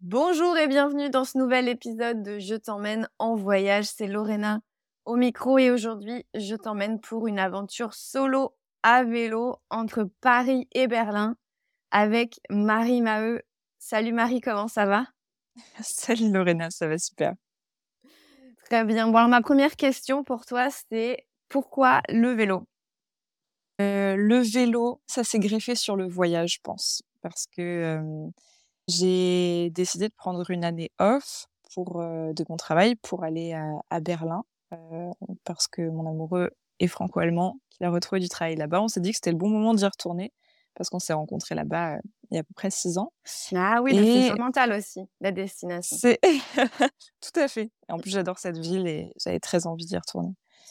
Bonjour et bienvenue dans ce nouvel épisode de Je t'emmène en voyage. C'est Lorena au micro et aujourd'hui, je t'emmène pour une aventure solo à vélo entre Paris et Berlin avec Marie Maheu. Salut Marie, comment ça va? Salut Lorena, ça va super. Très bien. Bon, alors ma première question pour toi, c'est pourquoi le vélo? Le vélo, ça s'est greffé sur le voyage, je pense, parce que, j'ai décidé de prendre une année off de mon travail pour aller à Berlin, parce que mon amoureux est franco-allemand, qu'il a retrouvé du travail là-bas. On s'est dit que c'était le bon moment d'y retourner parce qu'on s'est rencontrés là-bas, il y a à peu près 6 ans Ah oui, donc c'est et mental aussi, la destination. c'est tout à fait. Et en plus, j'adore cette ville et j'avais très envie d'y retourner.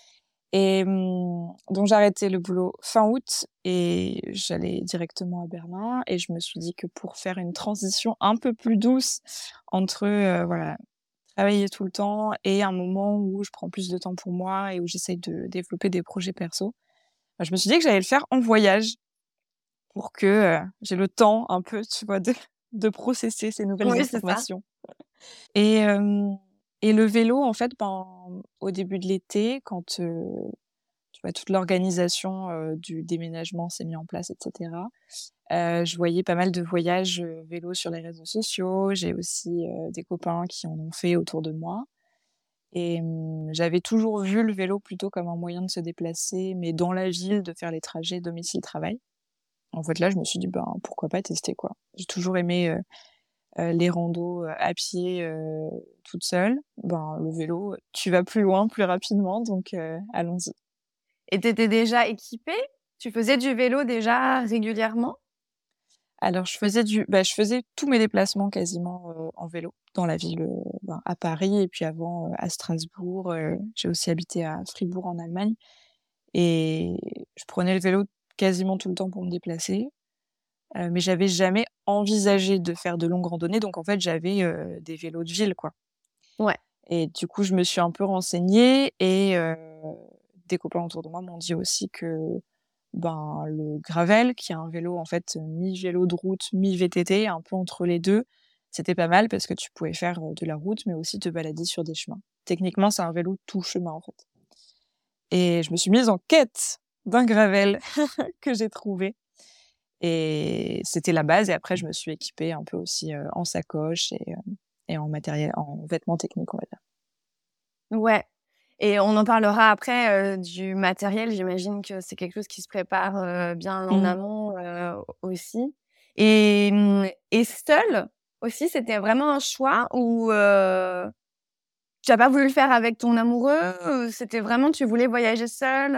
Donc j'ai arrêté le boulot fin août et j'allais directement à Berlin et je me suis dit que pour faire une transition un peu plus douce entre, voilà, travailler tout le temps et un moment où je prends plus de temps pour moi et où j'essaye de développer des projets perso, bah, je me suis dit que j'allais le faire en voyage pour que, j'ai le temps un peu, tu vois, de processer ces nouvelles Oui, c'est ça. informations. Et hem et le vélo, en fait, ben, au début de l'été, quand, tu vois, toute l'organisation, du déménagement s'est mis en place et cetera. Je voyais pas mal de voyages, vélo sur les réseaux sociaux. J'ai aussi, des copains qui en ont fait autour de moi j'avais toujours vu le vélo plutôt comme un moyen de se déplacer, mais dans la ville, de faire les trajets domicile-travail. En fait, là, je me suis dit: «Ben, pourquoi pas tester, quoi?» J'ai toujours aimé, les randos, à pied, toute seule. Ben, le vélo, tu vas plus loin, plus rapidement, donc allons-y. Et tu étais déjà équipée? Tu faisais du vélo déjà régulièrement? Alors je faisais tous mes déplacements quasiment, en vélo dans la ville, ben, à Paris et puis avant, à Strasbourg, j'ai aussi habité à Fribourg en Allemagne et je prenais le vélo quasiment tout le temps pour me déplacer, mais j'avais jamais envisagé de faire de longues randonnées donc en fait j'avais, des vélos de ville, quoi Ouais. et du coup je me suis un peu renseignée et des copains autour de moi m'ont dit aussi que ben, le gravel, qui est un vélo en fait, mi-vélo de route, mi-VTT, un peu entre les 2, c'était pas mal parce que tu pouvais faire, de la route, mais aussi te balader sur des chemins. Techniquement, c'est un vélo tout chemin, en fait et je me suis mise en quête d'un gravel que j'ai trouvé et c'était la base et après je me suis équipée un peu aussi, en sacoche et en matériel en vêtements techniques, on va dire. Ouais, et on en parlera après, du matériel. J'imagine que c'est quelque chose qui se prépare, bien en Mmh. amont, aussi et seule aussi, c'était vraiment un choix ou tu as pas voulu le faire avec ton amoureux? C'était vraiment tu voulais voyager seule,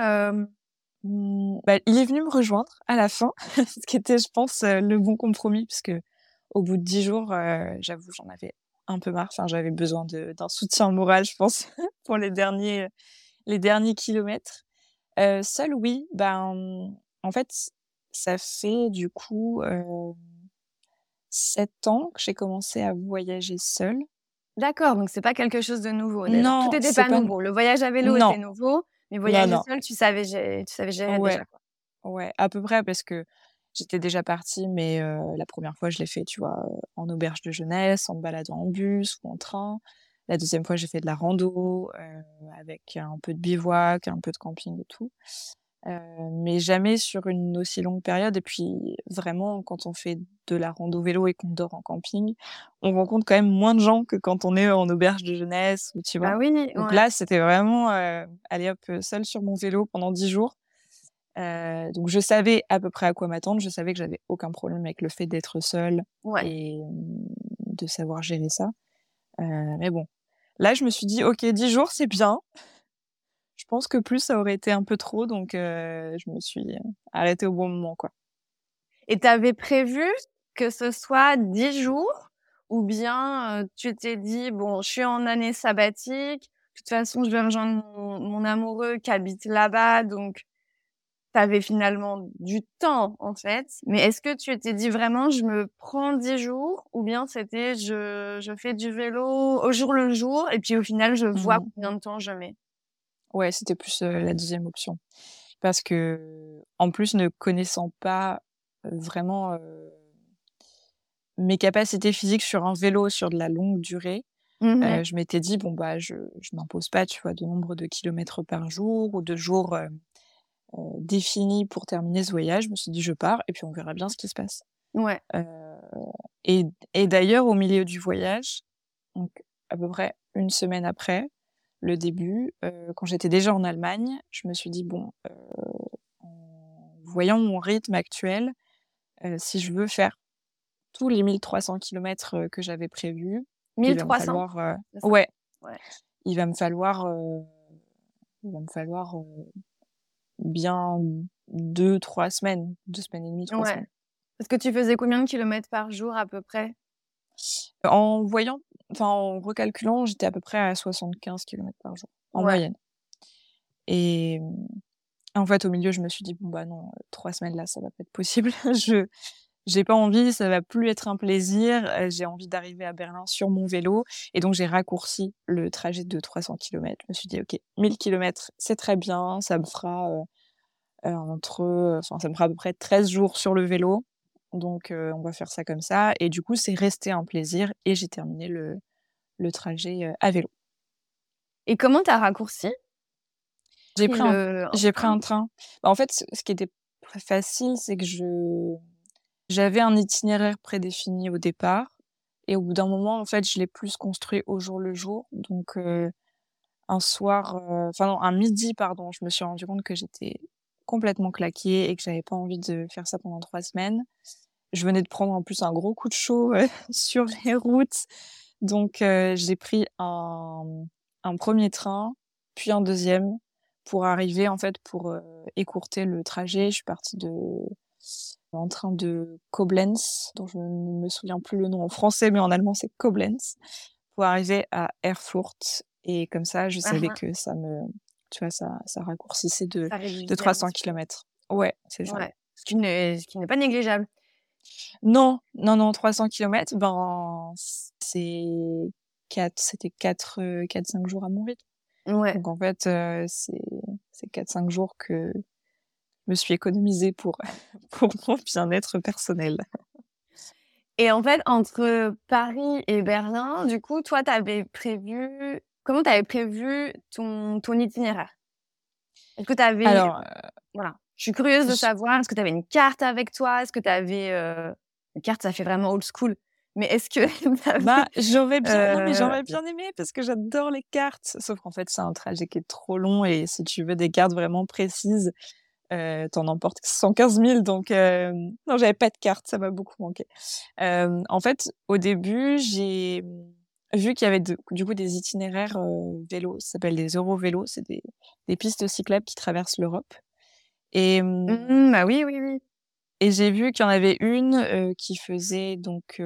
Bah, il est venu me rejoindre à la fin, ce qui était, je pense, le bon compromis puisque au bout de 10 jours, j'avoue, j'en avais un peu marre. Enfin, j'avais besoin d'un soutien moral, je pense, pour les derniers kilomètres. Seule, oui, ben, en fait, ça fait du coup, 7 ans que j'ai commencé à voyager seule. D'accord, donc c'est pas quelque chose de nouveau déjà. Tout Non, était c'est pas pas nouveau. Le voyage à vélo non, était nouveau, mais non, voyager non. seule, tu savais gérer Ouais. déjà, quoi. Ouais, à peu près parce que j'étais déjà partie, mais la première fois, je l'ai fait, tu vois, en auberge de jeunesse, en me baladant en bus ou en train. La deuxième fois, j'ai fait de la rando, avec un peu de bivouac, un peu de camping et tout, mais jamais sur une aussi longue période et puis vraiment, quand on fait de la rando vélo et qu'on dort en camping, on rencontre quand même moins de gens que quand on est en auberge de jeunesse ou tu vois? Bah oui, Donc ouais. là, c'était vraiment, allez hop, seule sur mon vélo pendant 10 jours. Donc je savais à peu près à quoi m'attendre. Je savais que j'avais aucun problème avec le fait d'être seule Ouais. et de savoir gérer ça. Mais bon, là, je me suis dit: «OK, 10 jours, c'est bien». Je pense que plus, ça aurait été un peu trop, donc je me suis, arrêtée au bon moment, quoi. Et tu avais prévu que ce soit 10 jours ou bien, tu t'es dit: «Bon, je suis en année sabbatique, de toute façon, je vais rejoindre mon amoureux qui habite là-bas», donc tu avais finalement du temps, en fait. Mais est-ce que tu t'es dit vraiment: «Je me prends 10 jours» ou bien c'était: «Je fais du vélo au jour le jour et puis au final, je vois Mmh. combien de temps je mets»? Ouais, c'était plus, la deuxième option. Parce qu'en plus, ne connaissant pas, vraiment, mes capacités physiques sur un vélo sur de la longue durée, Mmh. je m'étais dit: «Bon, bah, je m'impose pas, tu vois, de nombre de kilomètres par jour ou de jours, définis pour terminer ce voyage». Je me suis dit: «Je pars et puis on verra bien ce qui se passe». Ouais. Heu et d'ailleurs, au milieu du voyage, donc à peu près une semaine après le début, quand j'étais déjà en Allemagne, je me suis dit: «Bon, en voyant mon rythme actuel, si je veux faire tous les 1 300 kilomètres, que j'avais prévus, il va me 1 300, falloir, c'est ça? ouais, Ouais. il va me falloir, il va me falloir, bien 2 3 semaines, 2 semaines et demie, 3 Ouais. semaines. Parce que tu faisais combien de kilomètres par jour à peu près? En voyant enfin, en recalculant, j'étais à peu près à 75 kilomètres par jour, en Ouais. moyenne et en fait, au milieu, je me suis dit: «Bon, bah, non, 3 semaines là, ça va pas être possible. Je J'ai pas envie, ça va plus être un plaisir, j'ai envie d'arriver à Berlin sur mon vélo» et donc j'ai raccourci le trajet de 300 kilomètres. Je me suis dit: «OK, 1 000 kilomètres, c'est très bien, ça me fera, enfin, ça me fera à peu près 13 jours sur le vélo, donc on va faire ça comme ça» et du coup, c'est resté un plaisir et j'ai terminé le trajet, à vélo. Et comment tu as raccourci? J'ai Pris pris un un j'ai pris train? un train. Bah, en fait, ce qui était facile, c'est que j'avais un itinéraire prédéfini au départ et au bout d'un moment, en fait, je l'ai plus construit au jour le jour. Donc, un soir, enfin non, un midi, pardon, je me suis rendu compte que j'étais complètement claquée et que j'avais pas envie de faire ça pendant 3 semaines. Je venais de prendre en plus un gros coup de chaud, sur les routes. Donc, j'ai pris un 1er train, puis un deuxième pour arriver en fait pour, écourter le trajet. Je suis partie en train de Koblenz, dont je ne me souviens plus le nom en français, mais en allemand c'est Koblenz, pour arriver à Erfurt et comme ça, je Ah savais ah, que tu vois, ça raccourcissait ça de réduisait un 300 petit peu. kilomètres. Ouais, c'est ça. Ouais. Ce qui n'est pas négligeable. Non, non, non, 300 kilomètres, ben, c'était 4-5 jours à mon rythme. Ouais. Donc en fait, c'est 4-5 jours que je me suis économisée pour pour mon bien-être personnel. Et en fait, entre Paris et Berlin, du coup, toi, comment tu avais prévu ton itinéraire? Est-ce que tu avais Alors, voilà, je suis curieuse de j savoir, est-ce que tu avais une carte avec toi? Est-ce que tu avais, une carte, ça fait vraiment old school, mais est-ce que tu bah, avais, j'aurais bien aimé parce que j'adore les cartes, sauf qu'en fait, c'est un trajet qui est trop long et si tu veux des cartes vraiment précises, tu en emportes 115 000 donc non, j'avais pas de carte, ça m'a beaucoup manqué. En fait, au début, j'ai, vu qu'il y avait du coup des itinéraires, vélo, ça s'appelle des Eurovélos, c'est des pistes cyclables qui traversent l'Europe et bah, oui, oui, oui. j'ai vu qu'il y en avait une, qui faisait donc,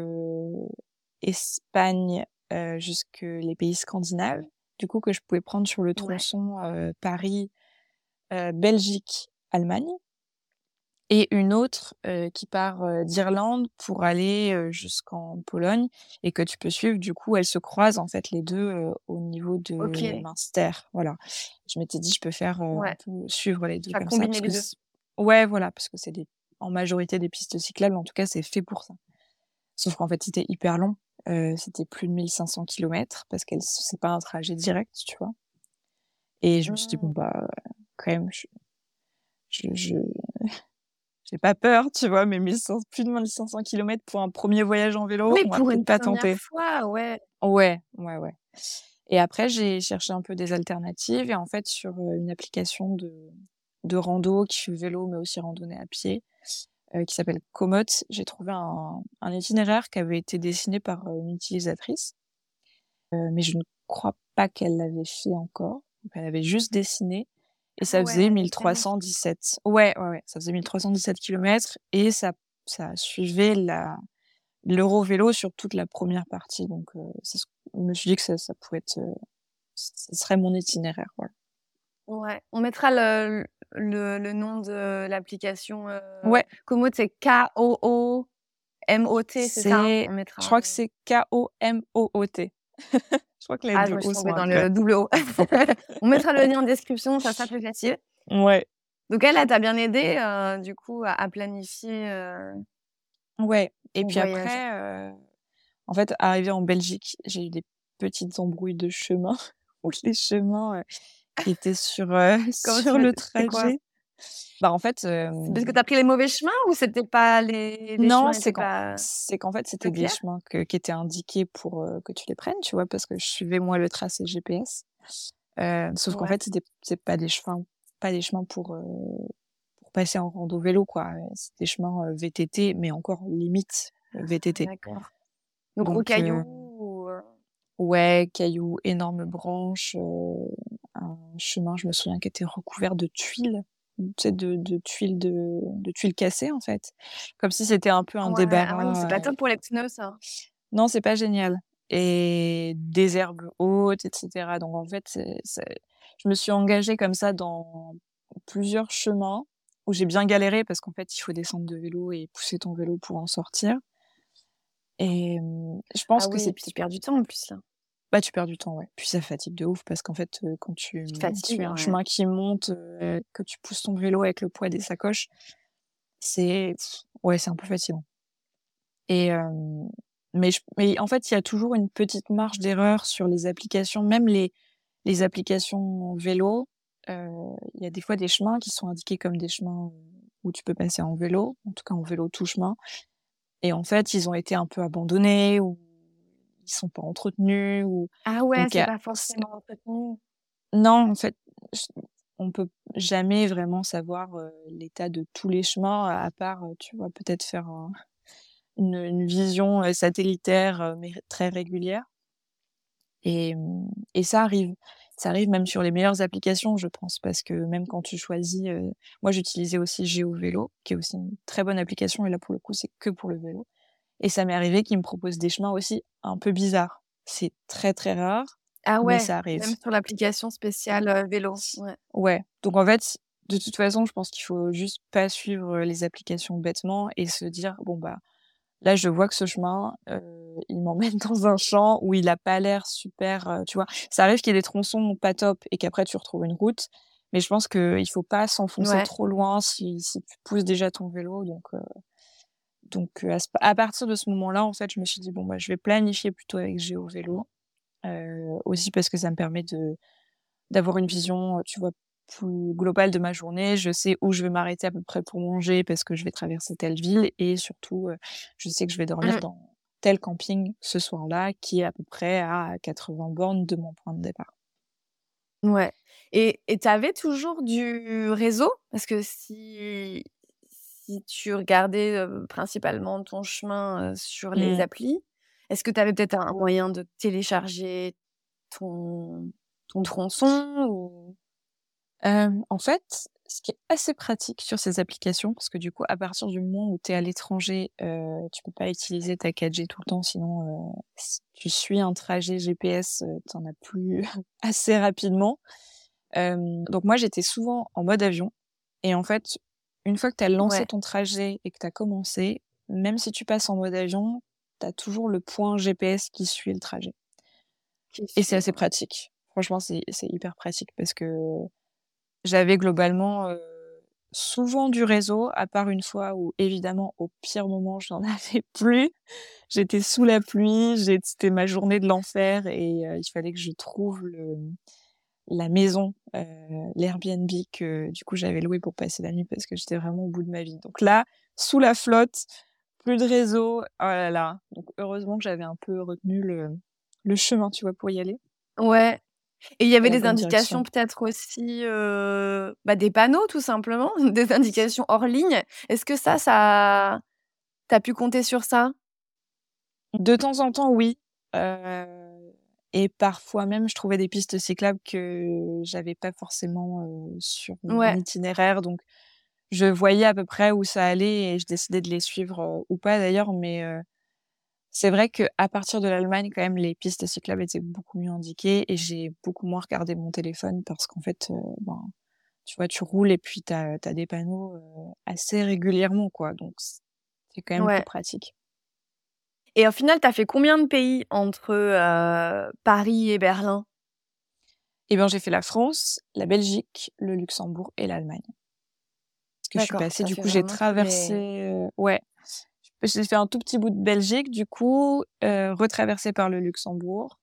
Espagne, jusque les pays scandinaves, du coup que je pouvais prendre sur le Ouais. tronçon, Paris, Belgique, Allemagne. Et une autre, qui part, d'Irlande pour aller, jusqu'en Pologne et que tu peux suivre. Du coup, elles se croisent en fait les 2 au niveau de OK. Münster, voilà. Je m'étais dit: «Je peux faire, un Ouais. peu suivre les Tu 2 as comme ça» combiné parce les que 2. ouais, voilà, parce que c'est en majorité des pistes cyclables, en tout cas, c'est fait pour ça. Sauf qu'en fait, c'était hyper long, c'était plus de 1 500 kilomètres parce qu'elle c'est pas un trajet direct, tu vois? Et je me suis dit: «Bon, Mmh. bah, quand même, je j'ai pas peur, tu vois? Mais 1 500 plus de 1 500 kilomètres pour un premier voyage en vélo, Oui, on va pour peut-être une pas première tenter. fois, ouais. Ouais, ouais, ouais. Et après, j'ai cherché un peu des alternatives et en fait, sur, une application de rando qui fait vélo, mais aussi randonnée à pied, qui s'appelle Komoot, j'ai trouvé un itinéraire qui avait été dessiné par, une utilisatrice, mais je ne crois pas qu'elle l'avait fait encore. Donc elle avait juste dessiné et Ah ça ouais, faisait elle avait planifié. 1 317. Ouais, ouais, ouais, ça faisait 1 317 kilomètres et ça suivait l'Eurovélo sur toute la première partie donc c'est ce je me suis dit que ça pouvait être, ça serait mon itinéraire, voilà. Ouais, on mettra le nom de l'application, Ouais, Komoot, c'est Koomot, c'est ça, hein? On je mettra, crois que c'est Komoot. Je crois que les ah, je 2 me suis O sont tombée dans inclus. le double O. On mettra le lien en description, ça sera plus facile. Ouais, Donc elle t'a bien aidée, du coup à planifier, ouais, Et pour puis voyager. après, en fait, arrivée en Belgique, j'ai eu des petites embrouilles de chemin où les chemins, qui étaient Comment sur le c'est quoi? trajet. Bah, en fait, C'est parce que tu as pris les mauvais chemins ou c'était pas les non, chemins étaient pas c'est qu'en fait, pas c'était des clairs? chemins qui étaient indiqués pour, que tu les prennes, tu vois? Parce que je suivais moi le tracé GPS. Sauf qu'en Ouais, fait, c'est pas des chemins pour passer en rando vélo, quoi. C'est des chemins, VTT, mais encore limite, VTT. d'accord. Donc Donc rocaillou ou ouais, cailloux, énormes branches, un chemin, je me souviens, qui était recouvert de tuiles, tu sais, de tuiles cassées, en fait. Comme si c'était un peu un ouais, ah ouais, donc c'est débarras, pas top pour les pneus ça. non, c'est pas génial et des herbes hautes et cetera. Donc en fait, c'est je me suis engagée comme ça dans plusieurs chemins où j'ai bien galéré parce qu'en fait, il faut descendre de vélo et pousser ton vélo pour en sortir et je pense Ah que oui c'est et puis tu perds du temps en plus là. bah, tu perds du temps, ouais. Puis ça fatigue de ouf parce qu'en fait, quand Tu te tu fais fatigues, un ouais. chemin qui monte, que tu pousses ton vélo avec le poids des sacoches, c'est ouais, c'est un peu fatigant et mais en fait, il y a toujours une petite marge d'erreur sur les applications, même les applications vélo, il y a des fois des chemins qui sont indiqués comme des chemins, où tu peux passer en vélo, en tout cas en vélo tout chemin et en fait, ils ont été un peu abandonnés ou ils sont pas entretenus ou Ah ouais, donc il y c'est a pas forcément entretenu. non, en fait, j on peut jamais vraiment savoir, l'état de tous les chemins à part, tu vois, peut-être faire une vision, satellitaire, mais très régulière et ça arrive. Ça arrive même sur les meilleures applications, je pense, parce que même quand tu choisis, moi j'utilisais aussi GeoVélo, qui est aussi une très bonne application et là, pour le coup, c'est que pour le vélo et ça m'est arrivé qu'ils me proposent des chemins aussi un peu bizarres. C'est très, très rare, Ah mais ouais, ça arrive. même sur l'application spéciale, vélo, ouais. Ouais, donc en fait, de toute façon, je pense qu'il faut juste pas suivre, les applications bêtement et se dire: «Bon, bah, là, je vois que ce chemin, il m'emmène dans un champ où il a pas l'air super», tu vois? Ça arrive qu'il y ait des tronçons pas top et qu'après tu retrouves une route, mais je pense qu'il faut pas s'enfoncer Ouais, trop loin si tu pousses déjà ton vélo à partir de ce moment-là, en fait, je me suis dit: «Bon, bah, je vais planifier plutôt avec GeoVélo», aussi parce que ça me permet d'avoir une vision, tu vois, plus globale de ma journée. Je sais où je vais m'arrêter à peu près pour manger parce que je vais traverser telle ville et surtout, je sais que je vais dormir mmh, dans tel camping ce soir-là qui est à peu près à 80 bornes de mon point de départ. ouais et tu avais toujours du réseau? Parce que si tu regardais, principalement ton chemin, sur les Mmh. applis, est-ce que tu avais peut-être un moyen de télécharger ton tronçon ou En fait, ce qui est assez pratique sur ces applications, parce que du coup, à partir du moment où tu es à l'étranger, tu peux pas utiliser ta 4G tout le temps, sinon, si tu suis un trajet GPS, tu en as plus assez rapidement. Donc moi, j'étais souvent en mode avion et en fait, une fois que tu as lancé ouais, ton trajet et que tu as commencé, même si tu passes en mode avion, tu as toujours le point GPS qui suit le trajet qui et c'est suit, assez ouais. pratique. Franchement, c'est hyper pratique parce que j'avais globalement, souvent du réseau, à part une fois où évidemment, au pire moment, j'en avais plus. J'étais sous la pluie, c'était ma journée de l'enfer et il fallait que je trouve la maison, l'Airbnb que du coup j'avais loué pour passer la nuit parce que j'étais vraiment au bout de ma vie. Donc là, sous la flotte, plus de réseau, oh là là. Donc heureusement que j'avais un peu retenu le chemin, tu vois, pour y aller Ouais. Et il y avait et la des bonne indications direction. peut-être aussi, bah, des panneaux tout simplement, des indications hors ligne. Est-ce que ça tu as pu compter sur ça? De temps en temps, oui, et parfois même, je trouvais des pistes cyclables que j'avais pas forcément, sur mon Ouais, itinéraire, donc je voyais à peu près où ça allait et je décidais de les suivre, ou pas d'ailleurs, mais c'est vrai qu'à partir de l'Allemagne, quand même, les pistes cyclables étaient beaucoup mieux indiquées et j'ai beaucoup moins regardé mon téléphone parce qu'en fait, ben, tu vois, tu roules et puis tu as des panneaux, assez régulièrement, quoi, donc c'est quand même plus ouais. pratique. Et au final, tu as fait combien de pays entre, Paris et Berlin? Et ben, j'ai fait la France, la Belgique, le Luxembourg et l'Allemagne. Parce que je suis D'accord, passée tu as du fait coup, j'ai vraiment tous traversé, les ouais, J'ai fait un tout petit bout de Belgique, du coup, retraversé par le Luxembourg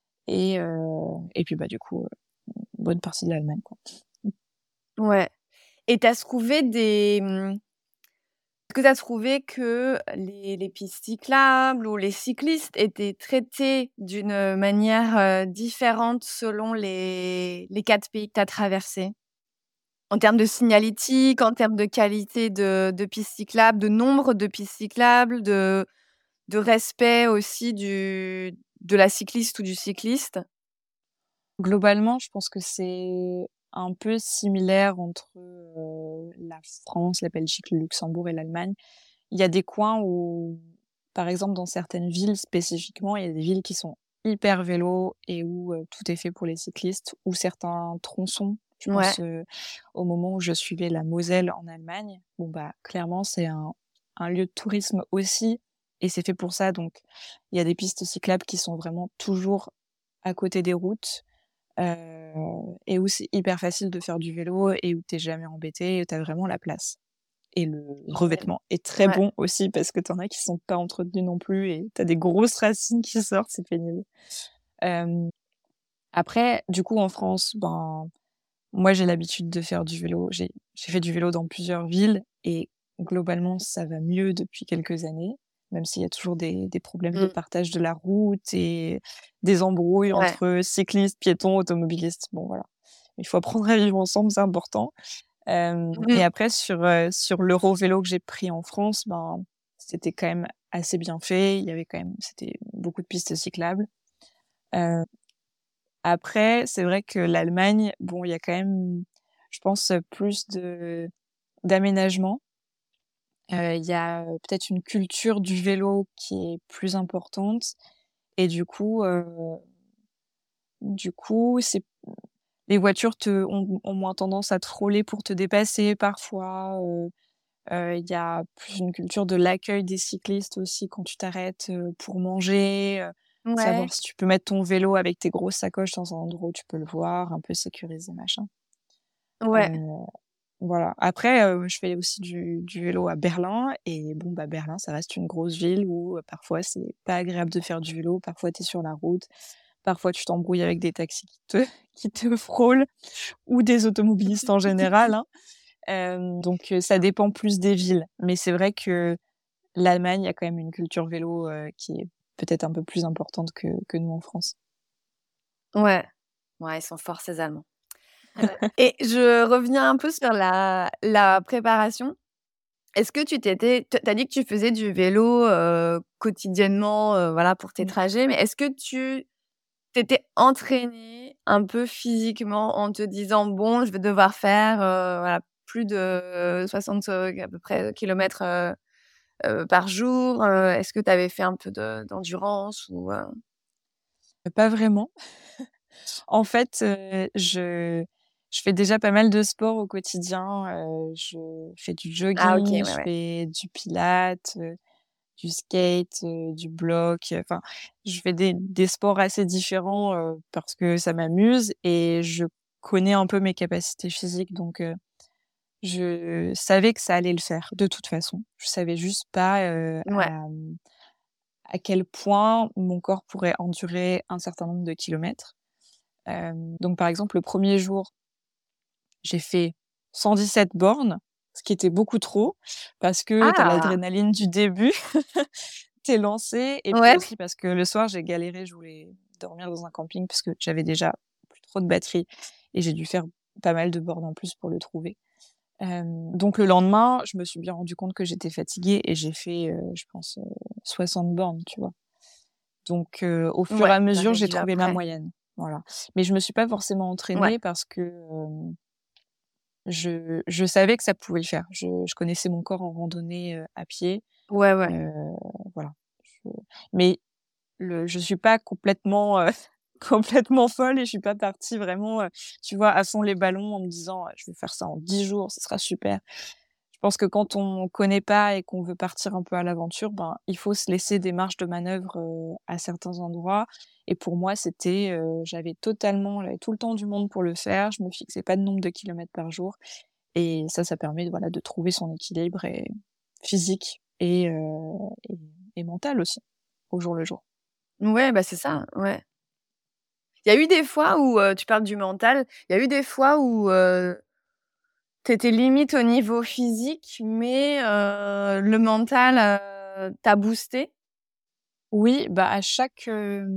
et puis, bah, du coup, une bonne partie de l'Allemagne, quoi. Ouais. Et tu as trouvé des, est-ce que tu as trouvé que les pistes cyclables ou les cyclistes étaient traités d'une manière, différente selon les 4 pays que tu as traversés? En termes de signalétique, en termes de qualité de pistes cyclables, de nombre de pistes cyclables, de respect aussi de la cycliste ou du cycliste? Globalement, je pense que c'est un peu similaire entre, la France, la Belgique, le Luxembourg et l'Allemagne. Il y a des coins où, par exemple, dans certaines villes spécifiquement, il y a des villes qui sont hyper vélo et où, tout est fait pour les cyclistes ou certains tronçons. Je Ouais, pense, au moment où je suivais la Moselle en Allemagne, bon, bah, clairement, c'est un lieu de tourisme aussi et c'est fait pour ça, donc il y a des pistes cyclables qui sont vraiment toujours à côté des routes. Et où c'est hyper facile de faire du vélo et où tu es jamais embêté et tu as vraiment la place. Et le génial. revêtement est très Ouais, bon aussi parce que tu en as qui sont pas entretenus non plus et tu as des grosses racines qui sortent, c'est pénible. Hem, Après, du coup, en France, ben, moi, j'ai l'habitude de faire du vélo. J'ai fait du vélo dans plusieurs villes et globalement, ça va mieux depuis quelques années, même s'il y a toujours des problèmes de mmh, partage de la route et des embrouilles ouais. entre cyclistes, piétons, automobilistes. Bon, voilà. Il faut apprendre à vivre ensemble, c'est important. Et Mmh. après sur l'Eurovélo que j'ai pris en France, ben, c'était quand même assez bien fait. Il y avait quand même c'était beaucoup de pistes cyclables. Heu, Après, c'est vrai que l'Allemagne, bon, il y a quand même, je pense, plus d'aménagement. Il y a, peut-être une culture du vélo qui est plus importante et du coup, c'est les voitures ont moins tendance à te frôler pour te dépasser parfois. Il y a plus une culture de l'accueil des cyclistes aussi quand tu t'arrêtes, pour manger, Ouais, savoir si tu peux mettre ton vélo avec tes grosses sacoches dans un endroit où tu peux le voir, un peu sécurisé, machin. ouais, Heu, voilà. Après, je fais aussi du vélo à Berlin et bon, bah, Berlin, ça reste une grosse ville où, parfois c'est pas agréable de faire du vélo, parfois tu es sur la route, parfois tu t'embrouilles avec des taxis qui te frôlent ou des automobilistes en général, hein. Donc ça dépend plus des villes. Mais c'est vrai que l'Allemagne, il y a quand même une culture vélo, qui est peut-être un peu plus importante que nous en France. ouais. Ouais, ils sont forts ces Allemands. Et je reviens un peu sur la préparation. Est-ce que tu as dit que tu faisais du vélo, quotidiennement, voilà, pour tes Mmh. trajets, mais est-ce que tu t'étais entraînée un peu physiquement en te disant: «Bon, je vais devoir faire, voilà, plus de 60, à peu près kilomètres, par jour»? Est-ce que tu avais fait un peu d'endurance ou Pas vraiment. En fait, je fais déjà pas mal de sport au quotidien, je fais du Ah OK, jogging, ouais, je ouais. fais du pilates, du skate, du bloc, enfin, je fais des sports assez différents, parce que ça m'amuse et je connais un peu mes capacités physiques donc je savais que ça allait le faire de toute façon. Je savais juste pas, Ouais. à quel point mon corps pourrait endurer un certain nombre de kilomètres. Donc par exemple, le premier jour, j'ai fait 117 bornes, ce qui était beaucoup trop parce que tu as Ah! l'adrénaline du début, tu es lancé et puis Ouais. aussi parce que le soir, j'ai galéré, je voulais dormir dans un camping parce que j'avais déjà plus trop de batterie et j'ai dû faire pas mal de bornes en plus pour le trouver. Donc le lendemain, je me suis bien rendu compte que j'étais fatiguée et j'ai fait, je pense, 60 bornes, tu vois? Donc au fur et Ouais, à tu as mesure, j'ai réduit trouvé ma après. moyenne, voilà. Mais je me suis pas forcément Ouais. entraînée parce que, je savais que ça pouvait le faire. Je connaissais mon corps en randonnée, à pied, Ouais, ouais. heu, voilà. Je mais je suis pas complètement, complètement folle et je suis pas partie vraiment, tu vois, à fond les ballons en me disant: «Je vais faire ça en 10 jours, ce sera super». Je pense que quand on connaît pas et qu'on veut partir un peu à l'aventure, ben, il faut se laisser des marges de manœuvre, à certains endroits et pour moi, j'avais tout le temps du monde pour le faire. Je me fixais pas de nombre de kilomètres par jour et ça permet, voilà, de trouver son équilibre et physique et, et mentale aussi, au jour le jour. Ouais, bah, c'est ça, ouais. Il y a eu des fois où, tu parles du mental, il y a eu des fois où, tu étais limite au niveau physique, mais le mental, t'a boosté? Oui, bah, à chaque,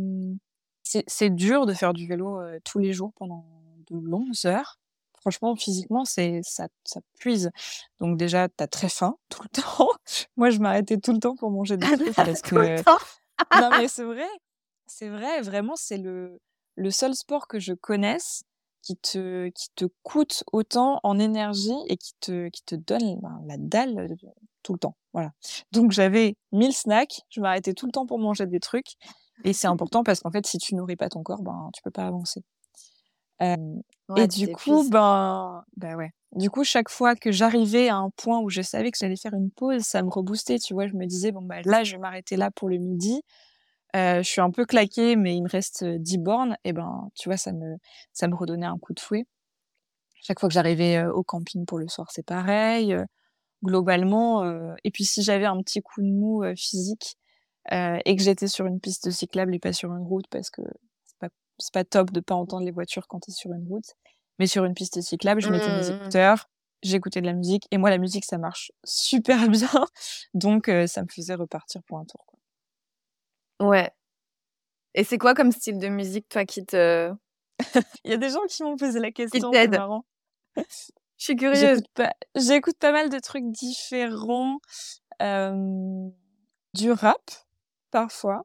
c'est dur de faire du vélo, tous les jours pendant de longues heures. Franchement, physiquement, ça puise. Donc déjà, tu as très faim tout le temps. Moi, je m'arrêtais tout le temps pour manger des trucs parce Tout le que temps? non, mais c'est vrai, vraiment, c'est le seul sport que je connaisse qui te coûte autant en énergie et qui te donne, ben, la dalle, tout le temps, voilà. Donc j'avais 1000 snacks, je m'arrêtais tout le temps pour manger des trucs et c'est important parce qu'en fait, si tu nourris pas ton corps, ben, tu peux pas avancer. Et Ouais, tu du coup, t'épuises. ben ouais. Du coup, chaque fois que j'arrivais à un point où je savais que j'allais faire une pause, ça me reboostait, tu vois? Je me disais: «Bon, bah, là, je vais m'arrêter là pour le midi. Je suis un peu claquée, mais il me reste, 10 bornes» et ben, tu vois, ça me redonnait un coup de fouet. Chaque fois que j'arrivais, au camping pour le soir, c'est pareil, globalement, et puis si j'avais un petit coup de mou, physique, et que j'étais sur une piste cyclable et pas sur une route parce que c'est pas c'est pas top de pas entendre les voitures quand tu es sur une route, mais sur une piste cyclable, je Mmh mettais mes mh, mmh. écouteurs, j'écoutais de la musique et moi la musique ça marche super bien donc ça me faisait repartir pour un tour, quoi. Ouais, et c'est quoi comme style de musique, toi, Il y a des gens qui m'ont posé la qui question, c'est t'aide? marrant. Je suis curieuse. J'écoute pas mal de trucs différents, hem, du rap, parfois,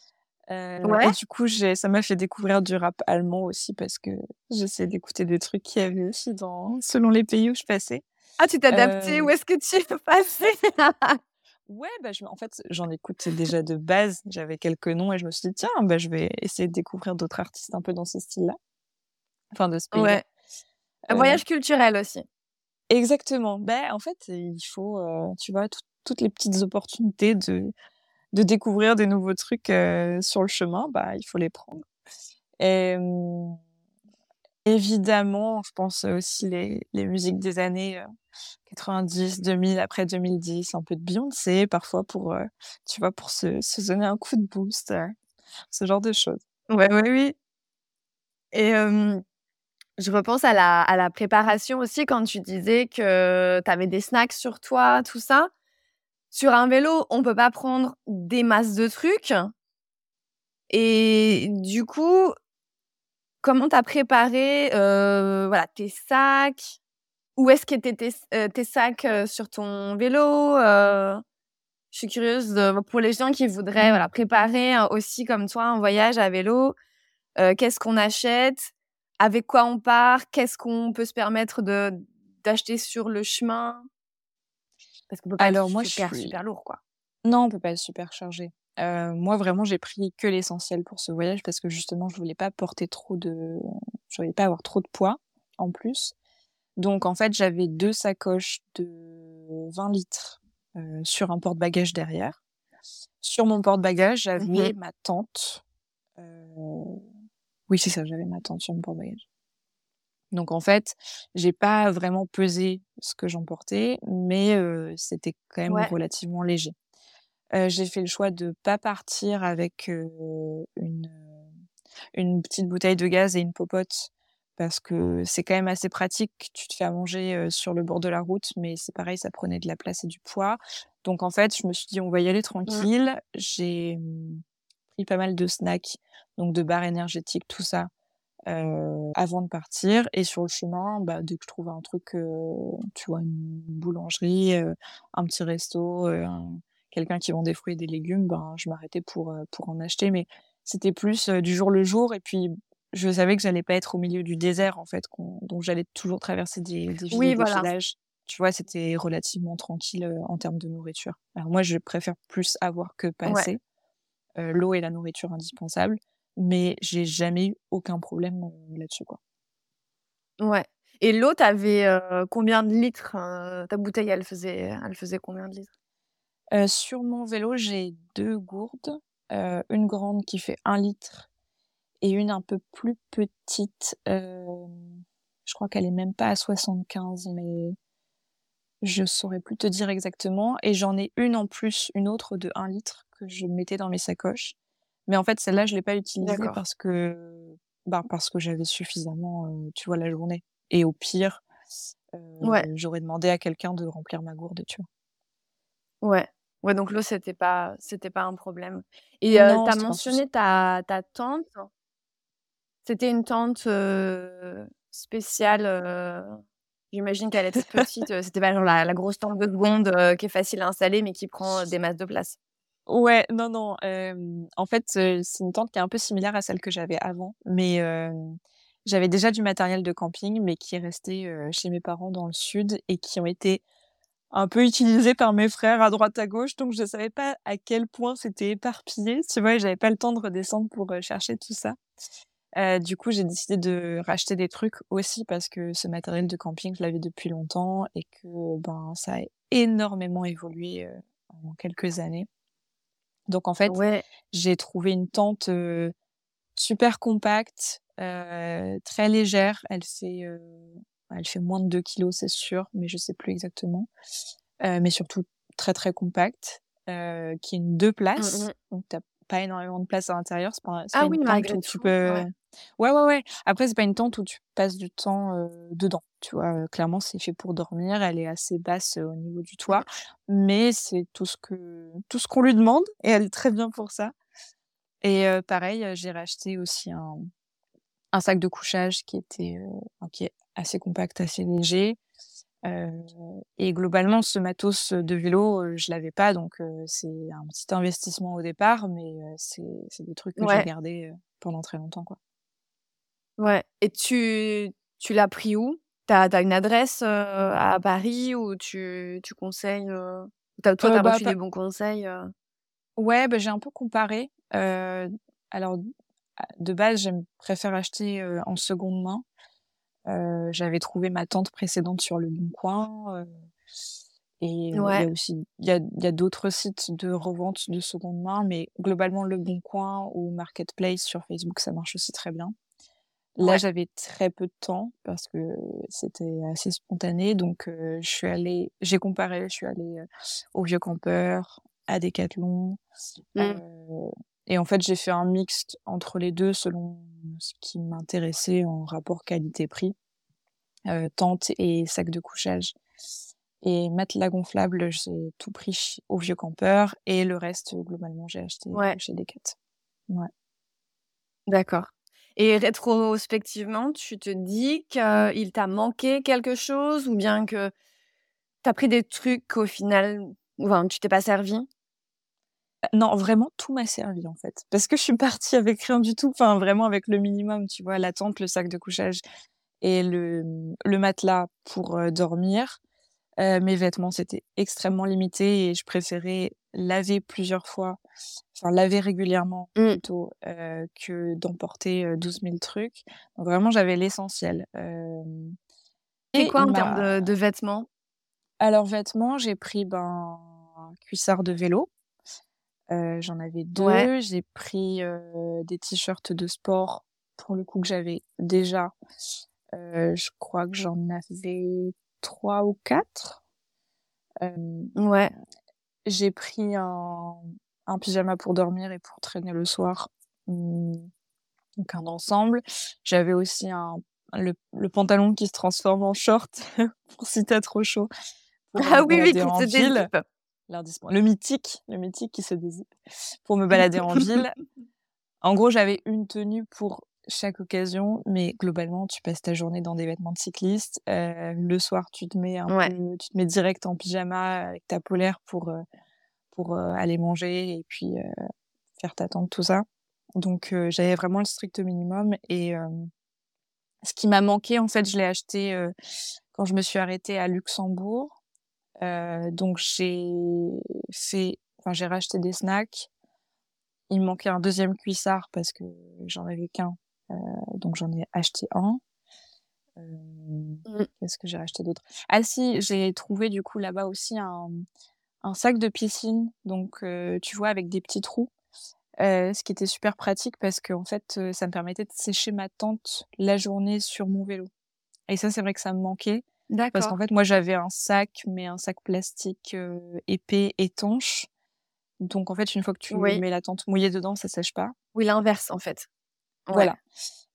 et Ouais? du coup, ça m'a fait découvrir du rap allemand aussi parce que j'essaie d'écouter des trucs qu'il y avait aussi selon les pays où je passais. Ah, tu t'es adaptée, où Heu, est-ce que tu es passée? ouais, bah, en fait, j'en écoute déjà de base, j'avais quelques noms et je me suis dit: «Tiens, bah, je vais essayer de découvrir d'autres artistes un peu dans ce style-là», enfin de ce pays-là. Ouais, un Heu voyage culturel aussi. Exactement. Ben en fait, il faut, tu vois, toutes les petites opportunités de découvrir des nouveaux trucs, sur le chemin, bah, il faut les prendre. Hem, évidemment, je pense, aussi les musiques des années, 90-2000, après 2010, un peu de Beyoncé parfois pour, tu vois, pour se donner un coup de boost, ce genre de choses. Ouais, oui, oui, et je repense à la préparation aussi quand tu disais que tu avais des snacks sur toi, tout ça. Sur un vélo, on peut pas prendre des masses de trucs, et du coup, comment tu as préparé, voilà, tes sacs? Où est-ce qu'étaient tes sacs, sur ton vélo? Je suis curieuse de pour les gens qui voudraient, voilà, préparer, aussi comme toi un voyage à vélo, qu'est-ce qu'on achète? Avec quoi on part? Qu'est-ce qu'on peut se permettre d'acheter sur le chemin? Parce qu'on peut pas être Alors moi, je super, suis super lourd, quoi. non, on peut pas être super chargé. Moi, vraiment, j'ai pris que l'essentiel pour ce voyage parce que justement, je voulais pas avoir trop de poids, en plus. Donc en fait, j'avais 2 sacoches de 20 litres, sur un porte-bagages derrière. Sur mon porte-bagages, Mmh j'avais mh. ma tente, heu, oui, c'est ça, j'avais ma tente sur mon porte-bagages. Donc en fait, j'ai pas vraiment pesé ce que j'emportais, mais c'était quand même Ouais. relativement léger. J'ai fait le choix de pas partir avec, une petite bouteille de gaz et une popote parce que c'est quand même assez pratique. Tu te fais à manger, sur le bord de la route, mais c'est pareil, ça prenait de la place et du poids. Donc en fait, je me suis dit: «On va y aller Mmh. tranquille». J'ai, pris pas mal de snacks, donc de barres énergétiques, tout ça, avant de partir et sur le chemin, bah, dès que je trouvais un truc, tu vois, une boulangerie, un petit resto, quelqu'un qui vend des fruits et des légumes, ben, je m'arrêtais pour en acheter. Mais c'était plus, du jour le jour et puis je savais que j'allais pas être au milieu du désert, en fait, donc j'allais toujours traverser des villes et Oui, des voilà. villages. Tu vois, c'était relativement tranquille, en termes de nourriture. Alors moi, je préfère plus avoir que Ouais, passer. L'eau et la nourriture indispensables, mais j'ai jamais eu aucun problème, là-dessus, quoi. ouais, et l'eau, tu avais, combien de litres? Ta bouteille, elle faisait combien de litres? Sur mon vélo, j'ai 2 gourdes, une grande qui fait 1 litre et une un peu plus petite, je crois qu'elle est même pas à 75, mais Je saurais plus te dire exactement et j'en ai une en plus, une autre de 1 litre que je mettais dans mes sacoches. Mais en fait, celle-là, je l'ai pas utilisée D'accord. parce que j'avais suffisamment, tu vois, la journée et au pire, Ouais, j'aurais demandé à quelqu'un de remplir ma gourde, tu vois? ouais. Ouais, donc l'eau, c'était pas un problème et tu Non, as c'était pas un souci. mentionné ta tante. C'était une tente, spéciale, j'imagine qu'elle était petite, c'était pas genre la grosse tente de seconde, qui est facile à installer, mais qui prend, des masses de place? Ouais, non, non, en fait, c'est une tente qui est un peu similaire à celle que j'avais avant, mais j'avais déjà du matériel de camping, mais qui est resté, chez mes parents dans le sud et qui ont été un peu utilisés par mes frères à droite à gauche, donc je savais pas à quel point c'était éparpillé, tu vois? Et j'avais pas le temps de redescendre pour, chercher tout ça. Du coup, j'ai décidé de racheter des trucs aussi parce que ce matériel de camping, je l'avais depuis longtemps et que, ben, ça a énormément évolué, en quelques années. Donc en fait, Ouais. j'ai trouvé une tente, super compacte, très légère. Elle fait moins de 2 kilogrammes, c'est sûr, mais je sais plus exactement. Mais surtout très, très compacte, qui est une 2 Mmh places, mh. donc tu as pas énormément de place à l'intérieur. C'est pas Ah une oui, tente malgré où tu tout, peux ouais. ouais, ouais, ouais. Après, c'est pas une tente où tu passes du temps, dedans, tu vois? Clairement, c'est fait pour dormir. Elle est assez basse, au niveau du toit, Mmh. mais c'est tout ce qu'on lui demande et elle est très bien pour ça et pareil, j'ai racheté aussi un sac de couchage qui était, enfin qui est assez compact, assez léger. Heu et globalement, ce matos, de vélo, je l'avais pas donc c'est un petit investissement au départ, mais c'est des trucs que j'ai Ouais, gardés, pendant très longtemps, quoi. ouais et tu l'as pris où? Tu as une adresse, à Paris où tu conseilles, tu as Bah, reçu pas des bons conseils, ouais, bah, j'ai un peu comparé, alors de base, préfère acheter, en seconde main. J'avais trouvé ma tente précédente sur Le Bon Coin, et Ouais, il y a d'autres sites de revente de seconde main, mais globalement Le Bon Coin ou Marketplace sur Facebook, ça marche aussi très bien. Là, ouais. j'avais très peu de temps parce que c'était assez spontané, donc j'ai comparé, je suis allée, au Vieux Campeur, à Decathlon, Mmh. et en fait, j'ai fait un mixte entre les 2 selon ce qui m'intéressait en rapport qualité-prix, tente et sac de couchage et matelas gonflable, j'ai tout pris au Vieux Campeur et le reste, globalement, j'ai acheté, Ouais, chez Decat. Ouais. d'accord et rétrospectivement, tu te dis qu'il t'a manqué quelque chose ou bien que tu as pris des trucs qu'au final, enfin, tu t'es pas servi? Non, vraiment tout m'a servi, en fait, parce que je suis partie avec rien du tout, enfin, vraiment avec le minimum, tu vois? La tente, le sac de couchage et le matelas pour, dormir. Mes vêtements, c'était extrêmement limité et je préférais laver plusieurs fois, enfin laver régulièrement Mmh. plutôt, que d'emporter, 12 000 trucs. Donc vraiment, j'avais l'essentiel, C'est et quoi il en termes m'a de vêtements? alors vêtements, j'ai pris, ben, un cuissard de vélo, j'en avais Ouais, 2. J'ai pris, des t-shirts de sport, pour le coup, que j'avais déjà, je crois que j'en avais 3 ou 4. ouais, J'ai pris un pyjama pour dormir et pour traîner le soir, mmh, donc un ensemble. J'avais aussi le pantalon qui se transforme en short pour si tu as trop chaud, pour, ah me oui, oui, balader qui en se ville. dézippe. Le mythique qui se dézippe, pour me balader en ville. En gros, j'avais une tenue pour chaque occasion, mais globalement, tu passes ta journée dans des vêtements de cycliste. Le soir, Ouais, tu te mets direct en pyjama avec ta polaire pour, aller manger et puis, faire ta tente, tout ça. Donc j'avais vraiment le strict minimum et ce qui m'a manqué, en fait, je l'ai acheté, quand je me suis arrêtée à Luxembourg. Donc j'ai racheté des snacks. Il me manquait un deuxième cuissard parce que j'en avais qu'un, donc j'en ai acheté un. mmh, Qu'est-ce que j'ai racheté d'autre? Ah si, j'ai trouvé du coup là-bas aussi un sac de piscine, donc tu vois avec des petits trous. Ce qui était super pratique parce qu'en fait, ça me permettait de sécher ma tente la journée sur mon vélo et ça, c'est vrai que ça me manquait. Parce qu'en D'accord. fait, moi, j'avais un sac, mais un sac plastique, épais, étanche. Donc en fait, une fois que tu Oui. mets la tente mouillée dedans, ça sèche pas. Oui, l'inverse, en fait. Ouais. Voilà.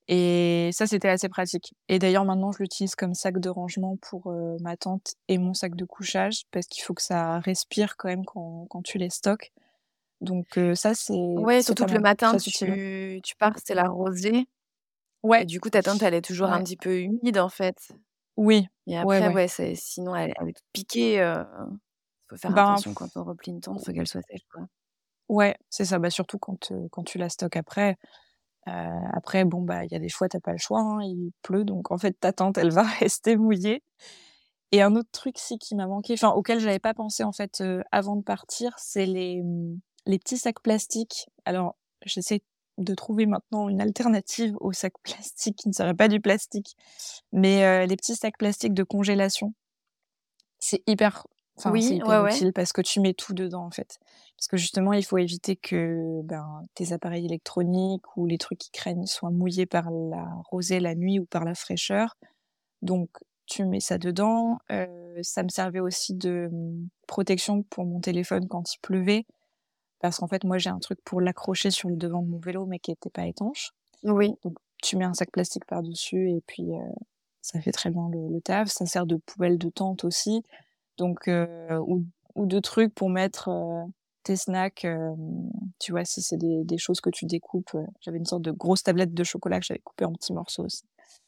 Et ça, c'était assez pratique. Et d'ailleurs, maintenant, je l'utilise comme sac de rangement pour, ma tente et mon sac de couchage parce qu'il faut que ça respire quand même quand tu les stockes. Donc ça, Ouais, c'est surtout pas que le mal, matin, très utile. tu pars, c'est la rosée et Ouais, du coup, ta tente, elle est toujours un ouais, petit peu humide, en fait oui, et ouais, après, ouais. ouais, c'est sinon elle est toute piquée, faut faire Ben, attention quand on replie une tente, faut qu'elle soit sèche, quoi. ouais, c'est ça. Bah, surtout quand tu la stockes après. Après, bon, bah, il y a des fois, tu pas le choix, hein, il pleut, donc en fait, ta tente, elle va rester mouillée. Et un autre truc, si, qui m'a manqué, enfin, auquel j'avais pas pensé, en fait, avant de partir, c'est les petits sacs plastiques. Alors, j'essaie de trouver maintenant une alternative aux sacs plastiques qui ne seraient pas du plastique, mais les petits sacs plastiques de congélation, c'est hyper c'est Oui, ouais, hyper ouais. utile parce que tu mets tout dedans, en fait. Parce que justement, il faut éviter que, ben, tes appareils électroniques ou les trucs qui craignent soient mouillés par la rosée la nuit ou par la fraîcheur. Donc tu mets ça dedans. Ça me servait aussi de, protection pour mon téléphone quand il pleuvait, parce qu'en fait, moi, j'ai un truc pour l'accrocher sur le devant de mon vélo, mais qui était pas étanche. Oui. Donc tu mets un sac plastique par-dessus et puis, ça fait très bien le taf. Ça sert de poubelle de tente aussi, donc ou de trucs pour mettre, tes snacks, tu vois? Si c'est des choses que tu découpes, j'avais une sorte de grosse tablette de chocolat que j'avais coupée en petits morceaux aussi.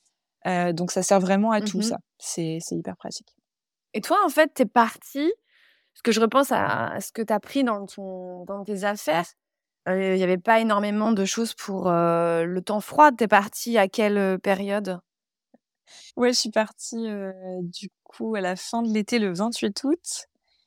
Donc ça sert vraiment à tout Mmh. ça. C'est hyper pratique. Et toi, en fait, tu es partie parce que je repense à ce que tu as pris dans tes affaires. Il y avait pas énormément de choses pour, le temps froid. Tu es partie à quelle, période? Ouais, je suis partie, du coup, à la fin de l'été, le 28 août,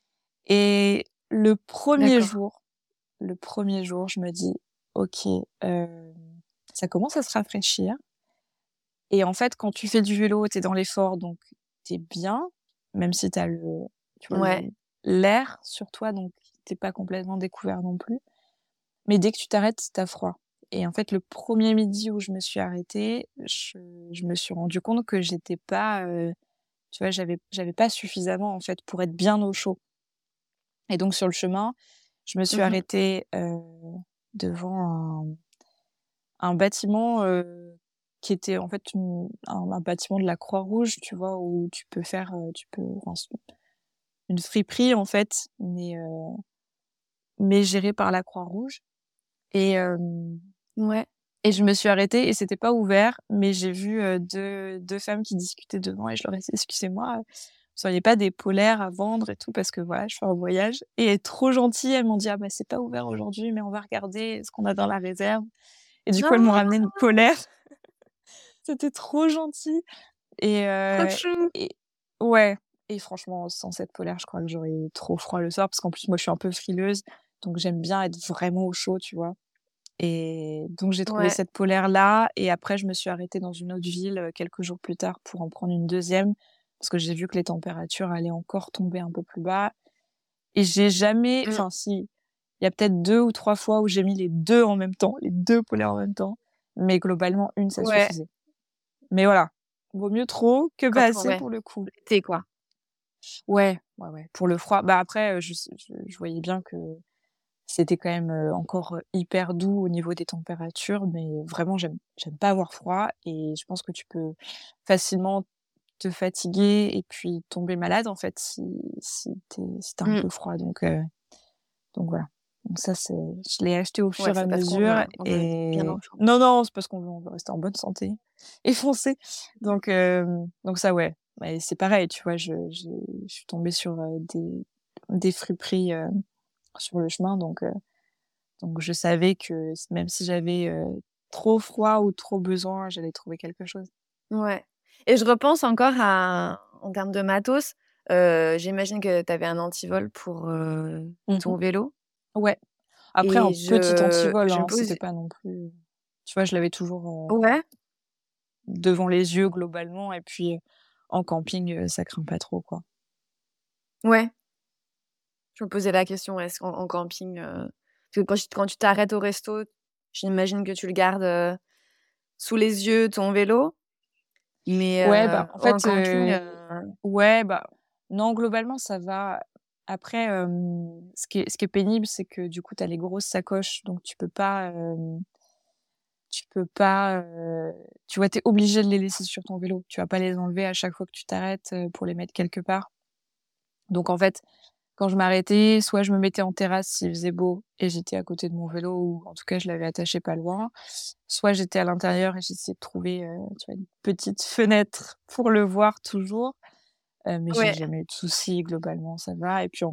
et D'accord. le premier jour, je me dis: «OK, hem, ça commence à se rafraîchir», et en fait, quand tu fais du vélo, tu es dans l'effort, donc tu es bien, même si tu as tu vois, Ouais. l'air sur toi, donc tu es pas complètement découvert non plus. Mais dès que tu t'arrêtes, tu as froid, et en fait, le premier midi où je me suis arrêtée, je me suis rendu compte que j'étais pas, tu vois, j'avais pas suffisamment, en fait, pour être bien au chaud, et donc sur le chemin, je me suis Mmh. arrêtée, devant un bâtiment, qui était en fait un bâtiment de la Croix-Rouge, tu vois? Où tu peux enfin, c'est une friperie, en fait, mais gérée par la Croix-Rouge, et Ouais. je me suis arrêtée et c'était pas ouvert, mais j'ai vu, 2 femmes qui discutaient devant, et je leur ai dit: «Excusez-moi, vous auriez pas des polaires à vendre et tout, parce que voilà, je fais un voyage», et trop gentilles, elles m'ont dit: «Ah bah, c'est pas ouvert aujourd'hui, mais on va regarder ce qu'on a dans la réserve», et du coup, elles m'ont Ah! ramené une polaire. C'était trop gentil, et Trop chou! et ouais, et franchement, sans cette polaire, je crois que j'aurais eu trop froid le soir, parce qu'en plus, moi, je suis un peu frileuse, donc j'aime bien être vraiment au chaud, tu vois? Et donc j'ai trouvé Ouais. cette polaire-là, et après je me suis arrêtée dans une autre ville, quelques jours plus tard, pour en prendre une deuxième, parce que j'ai vu que les températures allaient encore tomber un peu plus bas, et j'ai jamais, Mmh. enfin si, il y a peut-être 2 ou 3 fois où j'ai mis les 2 en même temps, les 2 polaires en même temps, mais globalement une, ça Ouais. suffisait. Mais voilà, vaut mieux trop que pas Quand on assez ouais, pour le coup. l'été, quoi. Ouais, ouais, ouais, pour le froid. Bah, après, je voyais bien que c'était quand même, encore, hyper doux au niveau des températures, mais vraiment j'aime pas avoir froid, et je pense que tu peux facilement te fatiguer et puis tomber malade, en fait, si tu un Mmh. peu froid, donc voilà. Donc ça, je l'ai acheté au Ouais, fur et à c'est parce qu'on veut, mesure, hein, on veut être bien et au chaud. non, non, c'est parce qu'on veut rester en bonne santé et foncer, donc ça, ouais, et c'est pareil, tu vois? Je suis tombée sur, des friperies, sur le chemin, donc je savais que même si j'avais, trop froid ou trop besoin, j'allais trouver quelque chose. Ouais et je repense encore à en termes de matos, j'imagine que tu avais un antivol pour, Mmh. ton vélo Ouais. Après un et petit antivol, je me hein, pose c'était pas non plus, tu vois, je l'avais toujours, ouais, devant les yeux globalement, et puis, en camping, ça craint pas trop, quoi. ouais, je me posais la question, est-ce qu'en camping, parce que quand tu t'arrêtes au resto, j'imagine que tu le gardes, sous les yeux ton vélo, mais Ouais, bah, en en fait, camping, Ouais, bah, non, globalement, ça va. Après, ce qui est pénible, c'est que, du coup, tu as les grosses sacoches, donc tu peux pas, tu vois, tu es obligé de les laisser sur ton vélo. Tu vas pas les enlever à chaque fois que tu t'arrêtes, pour les mettre quelque part. Donc en fait, quand je m'arrêtais, soit je me mettais en terrasse s'il faisait beau et j'étais à côté de mon vélo ou en tout cas je l'avais attaché pas loin, soit j'étais à l'intérieur et j'essayais de trouver, tu vois, une petite fenêtre pour le voir toujours, mais j'ai Ouais, jamais eu de soucis, globalement ça va. Et puis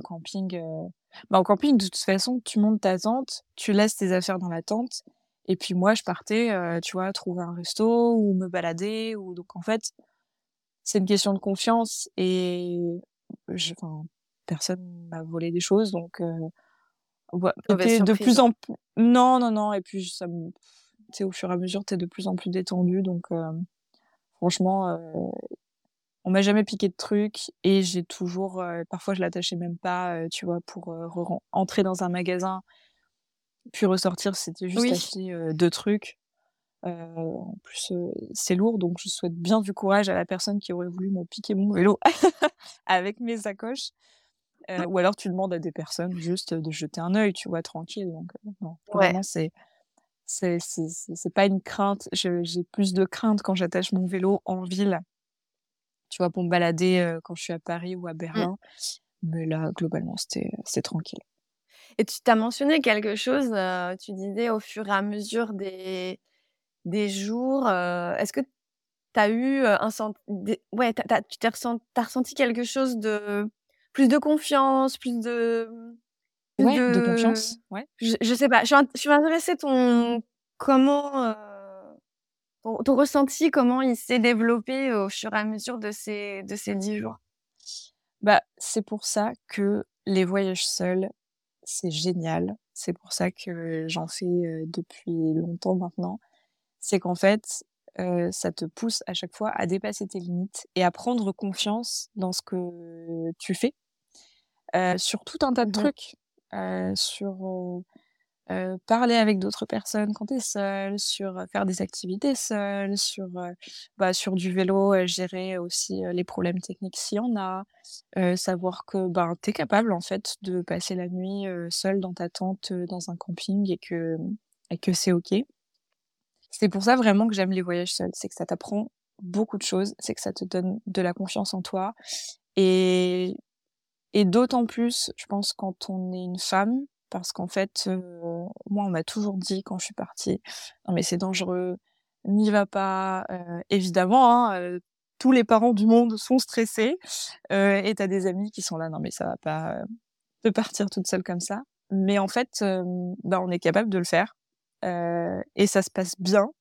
en camping de toute façon tu montes ta tente, tu laisses tes affaires dans la tente et puis moi je partais, tu vois, trouver un resto ou me balader ou donc en fait, c'est une question de confiance et enfin, personne m'a volé des choses donc ouais, mauvaise tu de surprise, plus ouais. en plus non, non, non et puis ça me tu sais, au fur et à mesure, tu es de plus en plus détendu donc franchement, on m'a jamais piqué de trucs et j'ai toujours, parfois je l'attachais même pas, tu vois, pour, re entrer dans un magasin, puis ressortir, c'était juste Oui. acheter, 2 trucs. En plus, c'est lourd donc je souhaite bien du courage à la personne qui aurait voulu me piquer mon vélo avec mes sacoches. Ou alors tu demandes à des personnes juste de jeter un œil, tu vois, tranquille donc non, Ouais. globalement c'est pas une crainte. J'ai plus de crainte quand j'attache mon vélo en ville, tu vois, pour me balader, quand je suis à Paris ou à Mmh. Berlin, mais là, globalement, c'est tranquille. Et tu as mentionné quelque chose, tu disais au fur et à mesure des jours, est-ce que tu as eu, un sent des ouais, tu as ressenti quelque chose de plus de confiance, plus Ouais, de de confiance, ouais. je sais pas, je suis intéressée comment, ton ressenti, comment il s'est développé au fur et à mesure de ces 10 jours? Bah, c'est pour ça que les voyages seuls, c'est génial. C'est pour ça que j'en fais, depuis longtemps maintenant. C'est qu'en fait, ça te pousse à chaque fois à dépasser tes limites et à prendre confiance dans ce que tu fais, sur tout un tas de Mmh mh. trucs, sur, parler avec d'autres personnes quand tu es seule, sur, faire des activités seule, sur, bah, sur du vélo, gérer aussi, les problèmes techniques s'il y en a, savoir que, ben, tu es capable en fait de passer la nuit, seule dans ta tente, dans un camping et que c'est OK. C'est pour ça vraiment que j'aime les voyages seuls, c'est que ça t'apprend beaucoup de choses, c'est que ça te donne de la confiance en toi et d'autant plus, je pense, quand on est une femme, parce qu'en fait, moi, on m'a toujours dit quand je suis partie: «Non mais c'est dangereux, n'y va pas». Évidemment, hein, tous les parents du monde sont stressés, et tu as des amis qui sont là: «Non mais ça va pas, de partir toute seule comme ça». Mais en fait, bah, on est capable de le faire, et ça se passe bien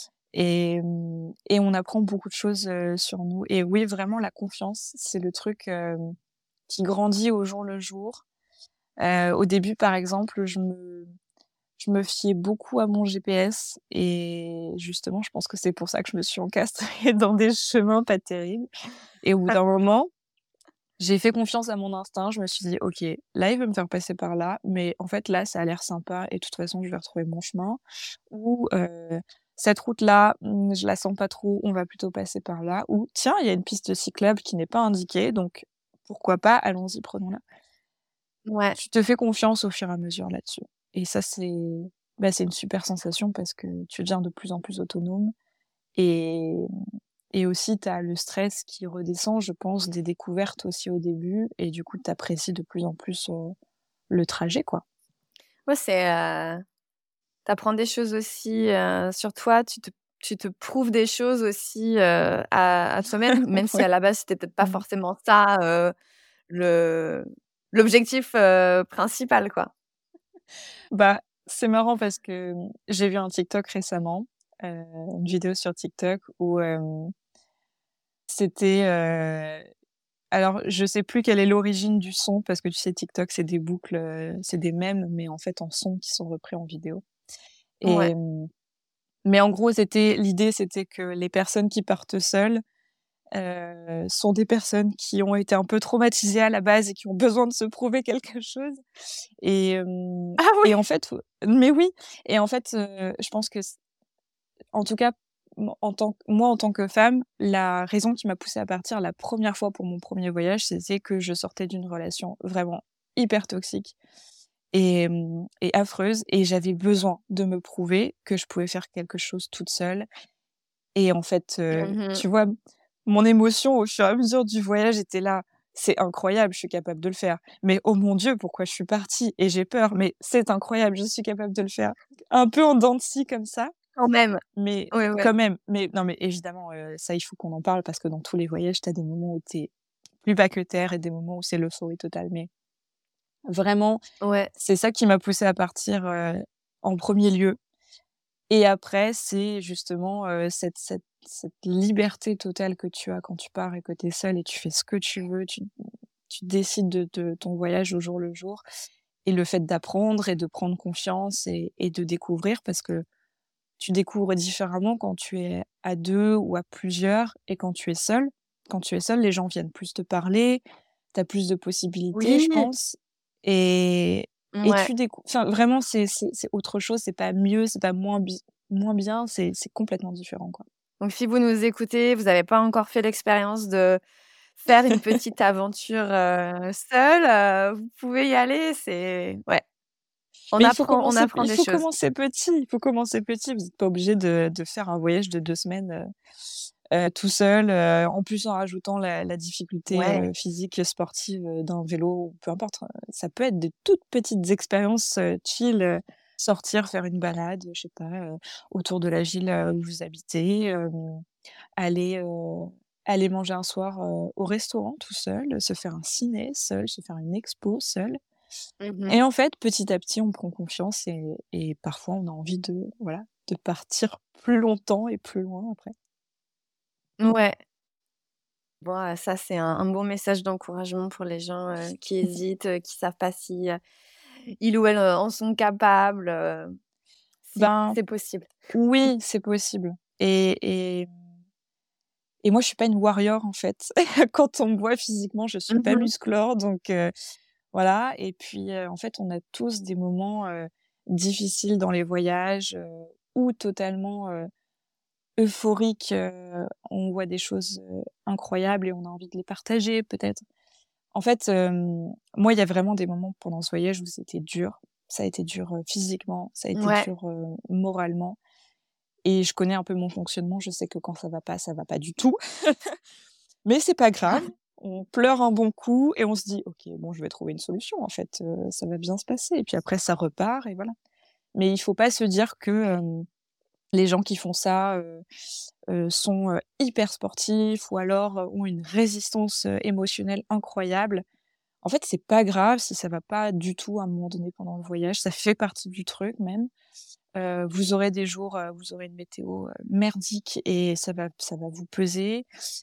et on apprend beaucoup de choses, sur nous et oui, vraiment la confiance, c'est le truc, qui grandit au jour le jour. Au début, par exemple, je me fiais beaucoup à mon GPS et justement, je pense que c'est pour ça que je me suis encastrée dans des chemins pas terribles et au bout d'un moment, j'ai fait confiance à mon instinct. Je me suis dit: «OK, là, il veut me faire passer par là, mais en fait, là, ça a l'air sympa et de toute façon, je vais retrouver mon chemin» ou «Cette route-là, je la sens pas trop, on va plutôt passer par là» ou «Tiens, il y a une piste cyclable qui n'est pas indiquée, donc pourquoi pas? Allons-y, prenons-la». Ouais. Tu te fais confiance au fur et à mesure là-dessus et ça, bah, c'est une super sensation parce que tu deviens de plus en plus autonome et aussi tu as le stress qui redescend, je pense, des découvertes aussi au début et du coup, tu apprécies de plus en plus, le trajet, quoi. Ouais, tu apprends des choses aussi, sur toi, tu te prouves des choses aussi, à toi-même, même si Ouais. à la base, c'était peut-être pas Mmh. forcément ça, le l'objectif, principal, quoi. Bah, c'est marrant parce que, j'ai vu un TikTok récemment, une vidéo sur TikTok où, c'était, alors, je sais plus quelle est l'origine du son parce que tu sais, TikTok, c'est des boucles, c'est des mèmes, mais en fait en son qui sont repris en vidéo Ouais. et mais en gros, l'idée, c'était que les personnes qui partent seules, sont des personnes qui ont été un peu traumatisées à la base et qui ont besoin de se prouver quelque chose et Ah oui! en fait mais oui et en fait, je pense que en tout cas, en tant que femme, la raison qui m'a poussée à partir la première fois pour mon premier voyage, c'était que je sortais d'une relation vraiment hyper toxique et affreuse et j'avais besoin de me prouver que je pouvais faire quelque chose toute seule et en fait, Mmh. tu vois, mon émotion au fur et à mesure du voyage était là: «C'est incroyable, je suis capable de le faire. Mais oh mon Dieu, pourquoi je suis partie? Et j'ai peur, mais c'est incroyable, je suis capable de le faire». Un peu en dents de scie comme ça, Quand même. mais Ouais, ouais. quand même, mais non, mais évidemment, ça, il faut qu'on en parle parce que dans tous les voyages, tu as des moments où tu es plus bas que terre et des moments où c'est l'euphorie totale. Mais vraiment, Ouais. c'est ça qui m'a poussée à partir, en premier lieu. Et après, c'est justement, cette liberté totale que tu as quand tu pars et que tu es seule et tu fais ce que tu veux, tu décides de ton voyage au jour le jour et le fait d'apprendre et de prendre confiance et de découvrir parce que tu découvres différemment quand tu es à 2 ou à plusieurs et quand tu es seule. Quand tu es seule, les gens viennent plus te parler, tu as plus de possibilités, je Oui! pense et Ouais. tu décou enfin, vraiment, c'est autre chose, c'est pas mieux, c'est pas moins bien, c'est complètement différent, quoi. Donc si vous nous écoutez, vous avez pas encore fait l'expérience de faire une petite aventure, seule, vous pouvez y aller, c'est ouais, Mais on apprend il des faut choses. commencer petit, il faut commencer petit. Vous êtes pas obligé de faire un voyage de 2 semaines, tout seul, en plus en rajoutant la difficulté, Ouais. physique, peu d'un vélo ou peu importe, ça peut être de toutes petites expériences, chill, sortir, faire une balade, je sais pas, autour de la ville, où vous habitez, aller, aller manger un soir, au restaurant tout seul, se faire un ciné seul, se faire une expo seul. Mmh. Et en fait, petit à petit, on prend confiance et parfois on a envie de voilà, de partir plus longtemps et plus loin après. Ouais. Bon, ça, c'est un bon message d'encouragement pour les gens, qui hésitent, qui savent pas si, ils ou elles, en sont capables, si, Ben, c'est possible. oui, c'est possible et et moi, je suis pas une warrior, en fait. Quand on me voit physiquement, je suis pas Mmh. musclore donc voilà et puis, en fait, on a tous des moments, difficiles dans les voyages, ou totalement, euphoriques, on voit des choses, incroyables et on a envie de les partager peut-être. En fait, moi, il y a vraiment des moments pendant ce voyage où c'était dur. Ça a été dur, physiquement, ça a été Ouais. dur, moralement et je connais un peu mon fonctionnement. Je sais que quand ça va pas du tout. Mais c'est pas grave, on pleure un bon coup et on se dit: «OK, bon, je vais trouver une solution en fait, ça va bien se passer» et puis après ça repart et voilà. Mais il faut pas se dire que, les gens qui font ça, sont, hyper sportifs ou alors, ont une résistance, émotionnelle incroyable. En fait, c'est pas grave si ça va pas du tout à un moment donné pendant le voyage, ça fait partie du truc même. Vous aurez des jours, vous aurez une météo, merdique et ça va vous peser.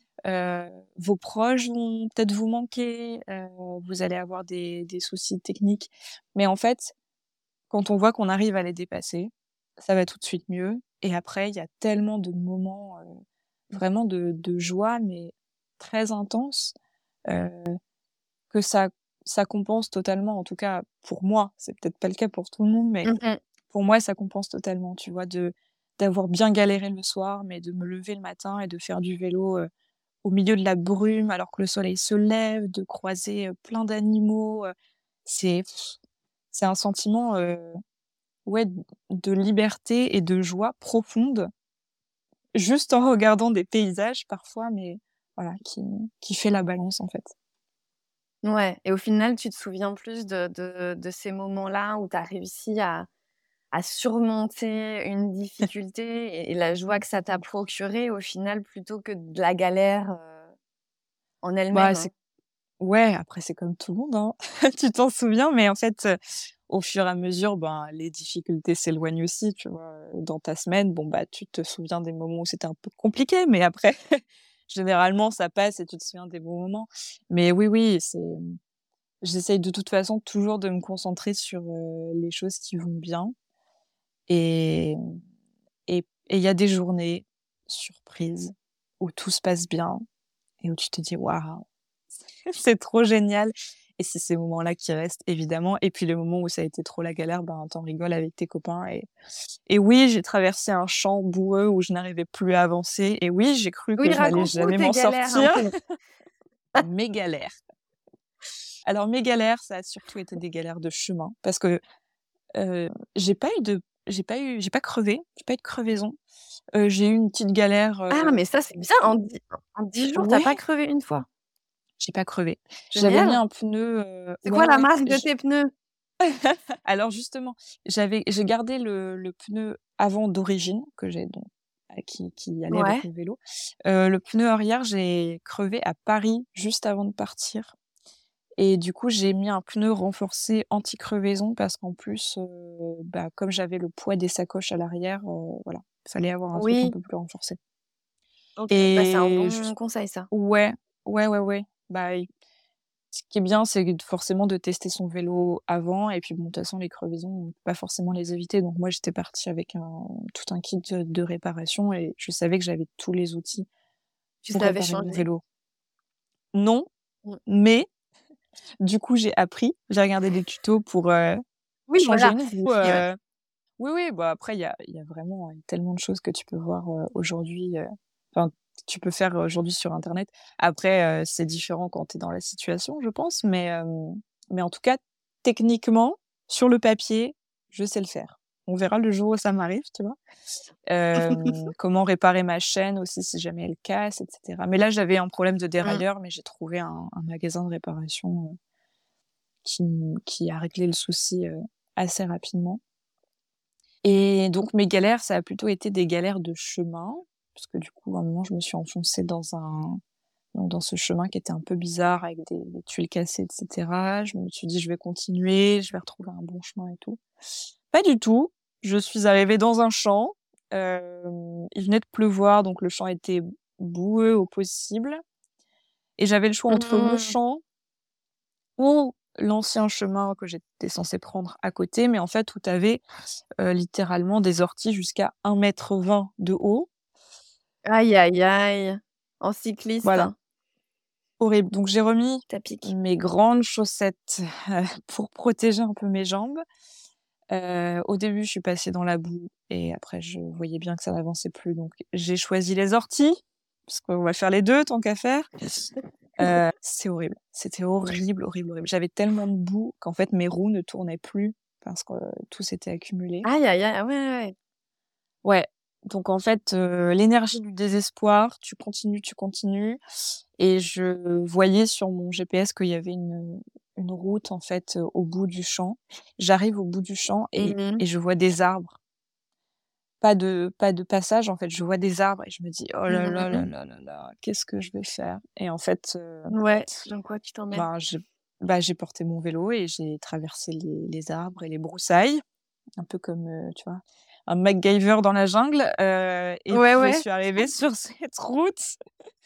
Vos proches vont peut-être vous manquer, vous allez avoir des soucis techniques. Mais en fait, quand on voit qu'on arrive à les dépasser, ça va tout de suite mieux et après il y a tellement de moments, vraiment de joie, mais très intenses, heu, que ça compense totalement. En tout cas, pour moi, c'est peut-être pas le cas pour tout le monde, mais Mmh. pour moi, ça compense totalement, tu vois? D'avoir bien galéré le soir, mais de me lever le matin et de faire du vélo, au milieu de la brume alors que le soleil se lève, de croiser, plein d'animaux, c'est c'est un sentiment, ouais, de liberté et de joie profonde, juste en regardant des paysages parfois, mais voilà, qui fait la balance, en fait. Ouais et au final, tu te souviens plus de ces moments-là où tu as réussi à surmonter une difficulté et la joie que ça t'a procuré au final plutôt que de la galère, en Bah, elle-même, c'est hein. ouais, après c'est comme tout le monde, hein. Tu t'en souviens, mais en fait, au fur et à mesure, ben, les difficultés s'éloignent aussi, tu vois? Dans ta semaine, bon, bah, tu te souviens des moments où c'était un peu compliqué, mais après, généralement, ça passe et tu te souviens des bons moments. Mais oui, oui, j'essaye de toute façon toujours de me concentrer sur, les choses qui vont bien et et il y a des journées surprises où tout se passe bien et où tu te dis: «Waouh, c'est trop génial» Et c'est ces moments-là qui restent, évidemment. Et puis les moments où ça a été trop la galère, ben, t'en rigoles avec tes copains. Et oui, j'ai traversé un champ boueux où je n'arrivais plus à avancer. Et oui, j'ai cru que Oui, je n'allais raconte-nous jamais tes m'en galères un sortir. peu. Mes galères. Alors mes galères, ça a surtout été des galères de chemin parce que j'ai pas eu de j'ai pas crevé, j'ai pas eu de crevaison. J'ai eu une petite galère, Ah, mais ça, c'est bien, en 10 jours, tu pas ouais, crevé une fois? j'ai pas crevé. J'avais mis Génial. un pneu, C'est quoi ouais, la ouais, marque de tes pneus? alors justement, j'ai gardé le pneu avant d'origine que j'ai donc qui allait avec Ouais. mon vélo. Le pneu arrière, j'ai crevé à Paris juste avant de partir. Et du coup, j'ai mis un pneu renforcé anti-crevaison parce qu'en plus, bah, comme j'avais le poids des sacoches à l'arrière, voilà, il fallait avoir un truc un Oui, peu plus renforcé. OK. Bah, c'est un Et bon conseil ça. ouais, ouais, ouais, ouais. Bah, ce qui est bien, c'est forcément de tester son vélo avant et puis bon, de toute façon, les crevaisons, on peut pas forcément les éviter. Donc moi, j'étais partie avec tout un kit de réparation et je savais que j'avais tous les outils Tu pour savais réparer mon changer. vélo. Non, Mmh. mais du coup, j'ai appris, j'ai regardé des tutos pour, Oui, changer voilà. une roue, Puis, ouais. oui, oui, bah, après il y a vraiment, tellement de choses que tu peux voir, aujourd'hui, enfin, tu peux faire aujourd'hui sur internet. Après, c'est différent quand tu es dans la situation, je pense, mais en tout cas, techniquement, sur le papier, je sais le faire. On verra le jour où ça m'arrive, tu vois? Comment réparer ma chaîne aussi si jamais elle casse et cetera. Mais là, j'avais un problème de Mmh. dérailleur, mais j'ai trouvé un magasin de réparation, qui a réglé le souci, assez rapidement. Et donc mes galères, ça a plutôt été des galères de chemin, parce que du coup, à un moment, je me suis enfoncée dans ce chemin qui était un peu bizarre avec des tuiles cassées et cetera. Je me suis dit: «Je vais continuer, je vais retrouver un bon chemin et tout». Pas du tout. Je suis arrivée dans un champ, il venait de pleuvoir, donc le champ était boueux au possible et j'avais le choix entre le Mmh. champ ou l'ancien chemin que j'étais censée prendre à côté, mais en fait où tu avais, littéralement des orties jusqu'à 1,20 m de haut. Aïe, aïe, aïe. En cycliste, Voilà, horrible. Donc j'ai remis ça pique. mes grandes chaussettes, pour protéger un peu mes jambes. Au début, je suis passée dans la boue et après je voyais bien que ça n'avançait plus, donc j'ai choisi les orties, parce qu'on va faire les 2 tant qu'à faire. C'est horrible. C'était horrible, horrible, horrible. J'avais tellement de boue qu'en fait mes roues ne tournaient plus parce que tout s'était accumulé. Aïe, aïe, aïe. Ah ouais, ouais, ouais. Ouais, donc en fait, l'énergie du désespoir, tu continues et je voyais sur mon GPS qu'il y avait une route en fait, au bout du champ. J'arrive au bout du champ et Mmh. et je vois des arbres. Pas de passage en fait, je vois des arbres et je me dis: «Oh là là là Mmh. là là là, qu'est-ce que je vais faire?» Et en fait, Ouais, dans quoi tu t'emmènes? ben, j'ai porté mon vélo et j'ai traversé les arbres et les broussailles, un peu comme, tu vois, un MacGyver dans la jungle, et Ouais, puis je ouais. suis arrivée sur cette route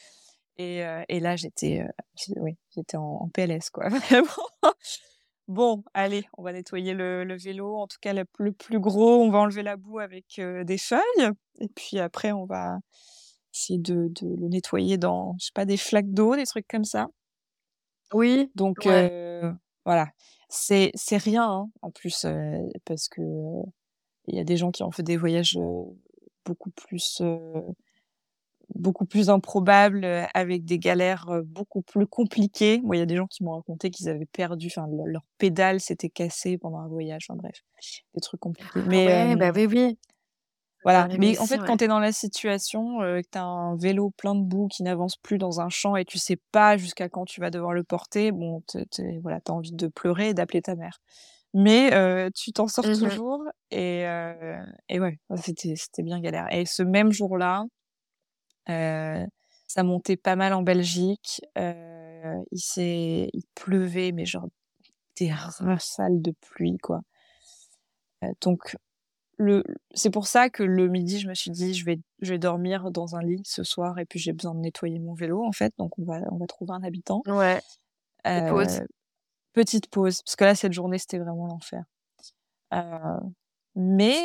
et là j'étais en PLS quoi, vraiment. Bon, allez, on va nettoyer le vélo, en tout cas le plus gros, on va enlever la boue avec, des feuilles et puis après on va essayer de le nettoyer dans, je sais pas, des flaques d'eau, des trucs comme ça. Oui, Donc ouais. voilà, c'est rien, hein, en plus, parce que, il y a des gens qui ont fait des voyages, beaucoup plus, heu, beaucoup plus improbables, avec des galères, beaucoup plus compliquées. Moi, il y a des gens qui m'ont raconté qu'ils avaient perdu enfin leur pédale s'était cassée pendant un voyage, enfin bref, des trucs compliqués. Ah Mais ouais, bah oui, oui. Ça m'est voilà, arrivé mais en aussi, fait, quand ouais. tu es dans la situation, que tu as un vélo plein de boue qui n'avance plus dans un champ et tu sais pas jusqu'à quand tu vas devoir le porter, bon, voilà, tu as envie de pleurer et d'appeler ta mère. Mais tu t'en sors Mmh mh. toujours et ouais, c'était bien galère et ce même jour-là, heu, ça montait pas mal en Belgique, il pleuvait, mais genre des rafales de pluie, quoi. Donc le c'est pour ça que le midi, je me suis dit: «Je vais dormir dans un lit ce soir et puis j'ai besoin de nettoyer mon vélo, en fait, donc on va trouver un habitant». Ouais, des pauses. Heu, Petite pause, parce que là, cette journée, c'était vraiment l'enfer. Heu, mais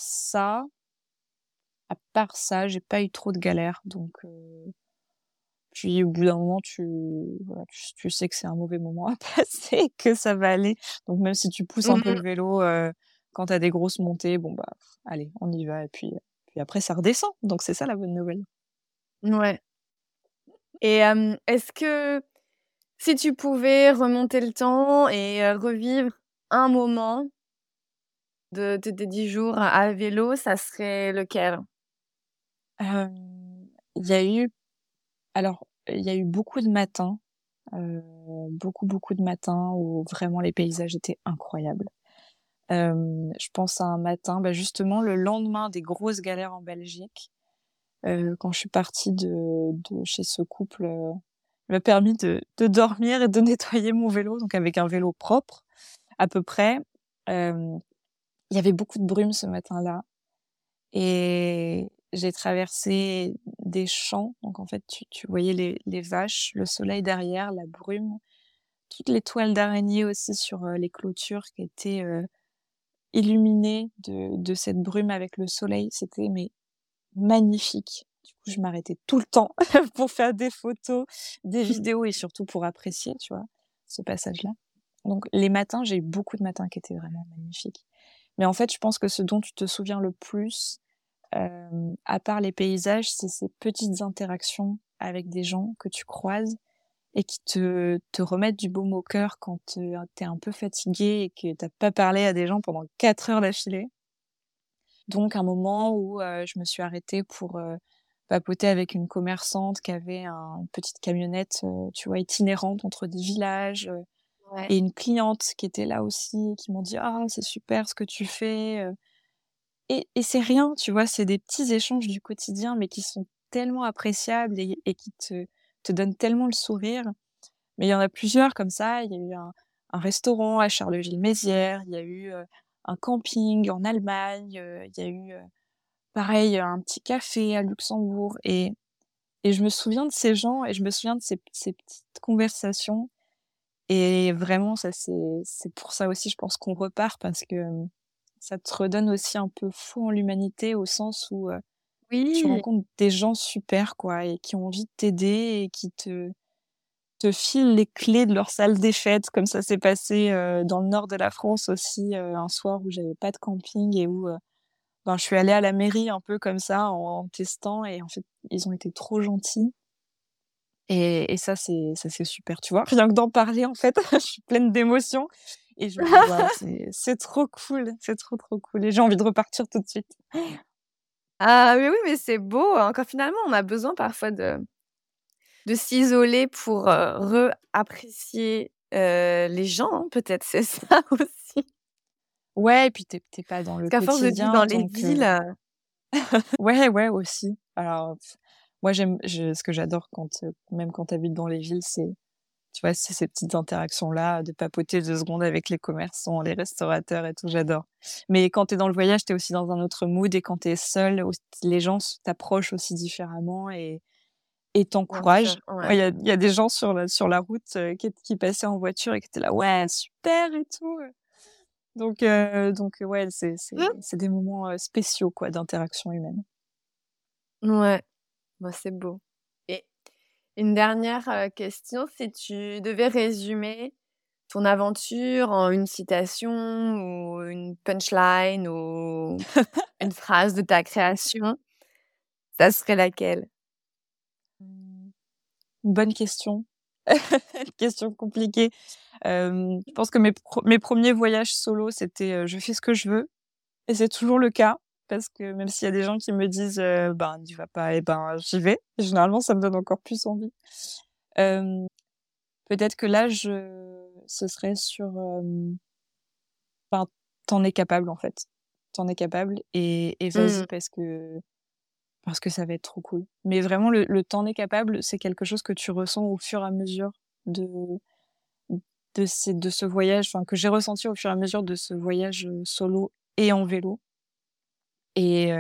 à part ça, j'ai pas eu trop de galères, donc Puis au bout d'un moment, voilà, tu sais que c'est un mauvais moment à passer, que ça va aller. Donc même si tu pousses un peu le Mmh. vélo, quand tu as des grosses montées, bon, bah, allez, on y va et puis après ça redescend. Donc c'est ça la bonne nouvelle. Ouais. Et est-ce que si tu pouvais remonter le temps et revivre un moment de tes 10 jours à vélo, ça serait lequel? Il y a eu il y a eu beaucoup de matins, beaucoup de matins où vraiment les paysages étaient incroyables. Je pense à un matin, bah, justement le lendemain des grosses galères en Belgique, quand je suis partie de chez ce couple, il m'a permis de dormir et de nettoyer mon vélo, donc avec un vélo propre à peu près. Hem, il y avait beaucoup de brume ce matin-là et j'ai traversé des champs, donc en fait tu voyais les vaches, le soleil derrière, la brume, toutes les toiles d'araignées aussi sur, les clôtures qui étaient, illuminées de cette brume avec le soleil. C'était mais magnifique. Du coup, je m'arrêtais tout le temps pour faire des photos, des vidéos et surtout pour apprécier, tu vois, ce passage-là. Donc les matins, j'ai eu beaucoup de matins qui étaient vraiment magnifiques. Mais en fait, je pense que ce dont tu te souviens le plus, à part les paysages, c'est ces petites interactions avec des gens que tu croises et qui te remettent du baume au cœur quand, tu un peu fatigué et que tu pas parlé à des gens pendant 4 heures d'affilée. Donc un moment où, je me suis arrêtée pour, papoter avec une commerçante qui avait une petite camionnette, tu vois, itinérante entre des villages, Ouais. et une cliente qui était là aussi, qui m'ont dit: «Ah, c'est super ce que tu fais», et c'est rien, tu vois? C'est des petits échanges du quotidien, mais qui sont tellement appréciables et qui te donnent tellement le sourire. Mais il y en a plusieurs comme ça. Il y a eu un restaurant à Charleville-Mézières, il y a eu, un camping en Allemagne, il y a eu, pareil, un petit café à Luxembourg et je me souviens de ces gens et je me souviens de ces petites conversations et vraiment ça c'est pour ça aussi je pense qu'on repart parce que, ça te redonne aussi un peu foi en l'humanité au sens où, tu Oui. rencontres des gens super quoi et qui ont envie de t'aider et qui te filent les clés de leur salle des fêtes comme ça s'est passé, dans le nord de la France aussi, un soir où j'avais pas de camping et où, ben, je suis allée à la mairie un peu comme ça en testant et en fait, ils ont été trop gentils et ça c'est super, tu vois? Rien que d'en parler en fait, je suis pleine d'émotions et je me dis: «Waouh, c'est trop cool, c'est trop, trop cool» et j'ai envie de repartir tout de suite. Ah mais oui, mais c'est beau, hein, quand finalement on a besoin parfois de s'isoler pour, re-apprécier, les gens, hein, peut-être c'est ça aussi. Ouais et puis tu es pas dans Parce le qu'à force de vivre dans quotidien les donc villes, ouais, ouais aussi. Alors moi ce que j'adore quand, même quand tu habites dans les villes, c'est tu vois, c'est ces petites interactions-là, de papoter 2 secondes avec les commerçants, les restaurateurs et tout, j'adore. Mais quand tu es dans le voyage, tu es aussi dans un autre mood et quand tu es seule, les gens t'approchent aussi différemment et bien sûr, t'encouragent. ouais. Ouais, il y a des gens sur la route, qui passaient en voiture et qui étaient là: «Ouais, super et tout», ouais, c'est des moments, spéciaux quoi, d'interaction humaine. Ouais, bah, c'est beau et une dernière, question, si tu devais résumer ton aventure en une citation ou une punchline ou une phrase de ta création, ça serait laquelle? Mmh, bonne question. Question compliquée. Je pense que mes premiers voyages solo, c'était, je fais ce que je veux et c'est toujours le cas parce que même s'il y a des gens qui me disent, «Ben, n'y vas pas» et ben, j'y vais. Et généralement, ça me donne encore plus envie. Hem, peut-être que là, ce serait sur, enfin, tu es capable, en fait. Tu es capable et vas-y Mmh. parce que ça va être trop cool. Mais vraiment le «tu es capable», c'est quelque chose que tu ressens au fur et à mesure de de ce voyage, enfin, que j'ai ressenti au fur et à mesure de ce voyage, solo et en vélo et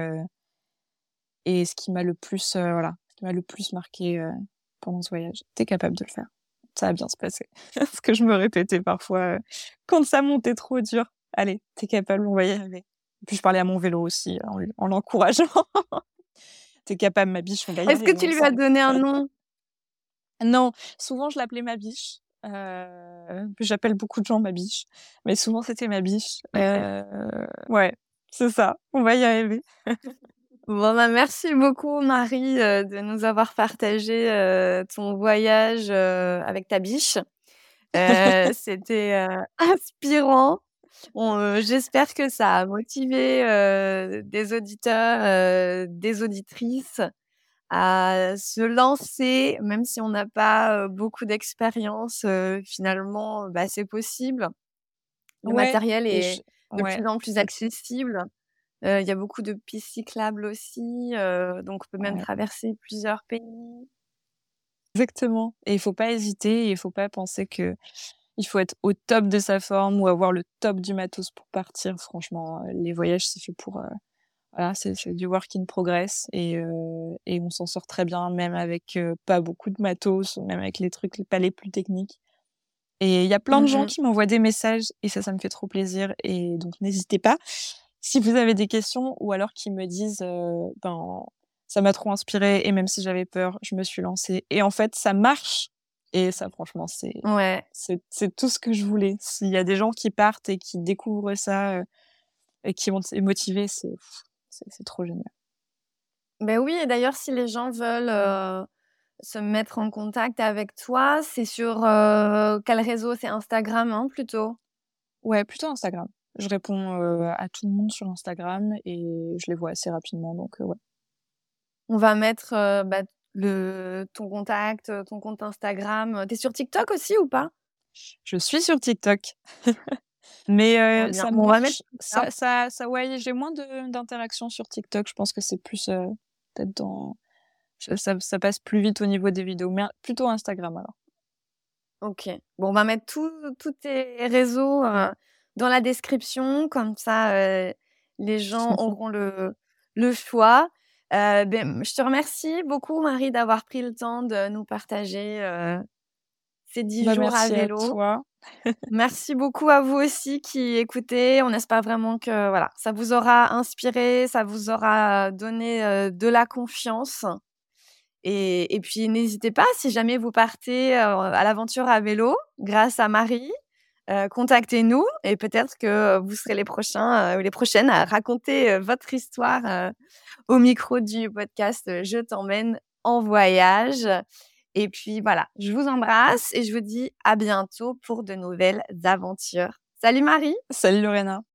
ce qui m'a le plus, voilà, ce qui m'a le plus marqué pendant ce voyage. «Tu es capable de le faire, ça va bien se passer». Ce que je me répétais parfois, quand ça montait trop dur: «Allez, tu es capable, on va y arriver». Puis je parlais à mon vélo aussi en l'encourageant: «Tu es capable ma biche, on va y Est-ce que arriver tu lui as ensemble». donné un nom? Non, souvent je l'appelais ma biche, j'appelle beaucoup de gens ma biche, mais souvent c'était ma biche, ouais, c'est ça, on va y arriver. Bon, bah, merci beaucoup Marie, de nous avoir partagé, ton voyage, avec ta biche. C'était, inspirant. Bon, j'espère que ça a motivé, des auditeurs, des auditrices à se lancer, même si on n'a pas, beaucoup d'expérience, finalement, bah, c'est possible. Le Ouais matériel et est je de ouais, plus en plus accessible. Il y a beaucoup de pistes cyclables aussi, donc on peut même ouais, traverser plusieurs pays. exactement et il faut pas hésiter et il faut pas penser que il faut être au top de sa forme ou avoir le top du matos pour partir. Franchement, les voyages, c'est fait pour, voilà, c'est du work in progress et on s'en sort très bien, même avec, pas beaucoup de matos, même avec les trucs pas les plus techniques et il y a plein de gens Mmh. qui m'envoient des messages et ça me fait trop plaisir et donc n'hésitez pas. Si vous avez des questions ou alors qui me disent, ben: «Ça m'a trop inspiré et même si j'avais peur, je me suis lancée et en fait ça marche» et ça franchement Ouais. c'est tout ce que je voulais. S'il y a des gens qui partent et qui découvrent ça, et qui vont être motivés, c'est trop génial. Ben oui et d'ailleurs si les gens veulent, se mettre en contact avec toi, c'est sur, quel réseau? C'est Instagram, hein, plutôt? Ouais, plutôt Instagram. Je réponds, à tout le monde sur Instagram et je les vois assez rapidement donc ouais. On va mettre, bah, le ton contact, ton compte Instagram. Tu es sur TikTok aussi ou pas? Je suis sur TikTok, mais Très bien. ça Bon, on va mettre marche. tout ça. Ça ouais, j'ai moins d'interactions sur TikTok. Je pense que c'est plus, peut-être dans ça passe plus vite au niveau des vidéos, mais plutôt Instagram alors. OK. Bon, on va mettre tous tes réseaux, dans la description, comme ça, les gens auront le choix. Je te remercie beaucoup Marie d'avoir pris le temps de nous partager, ces 10 Bah, jours à merci à vélo. toi. Merci beaucoup à vous aussi qui écoutez. On espère vraiment que, voilà, ça vous aura inspiré, ça vous aura donné, de la confiance et puis n'hésitez pas si jamais vous partez, à l'aventure à vélo grâce à Marie, contactez-nous et peut-être que vous serez les prochains, ou les prochaines à raconter, votre histoire, au micro du podcast, Je t'emmène en voyage et puis voilà, je vous embrasse et je vous dis à bientôt pour de nouvelles aventures. Salut Marie! Salut Lorena.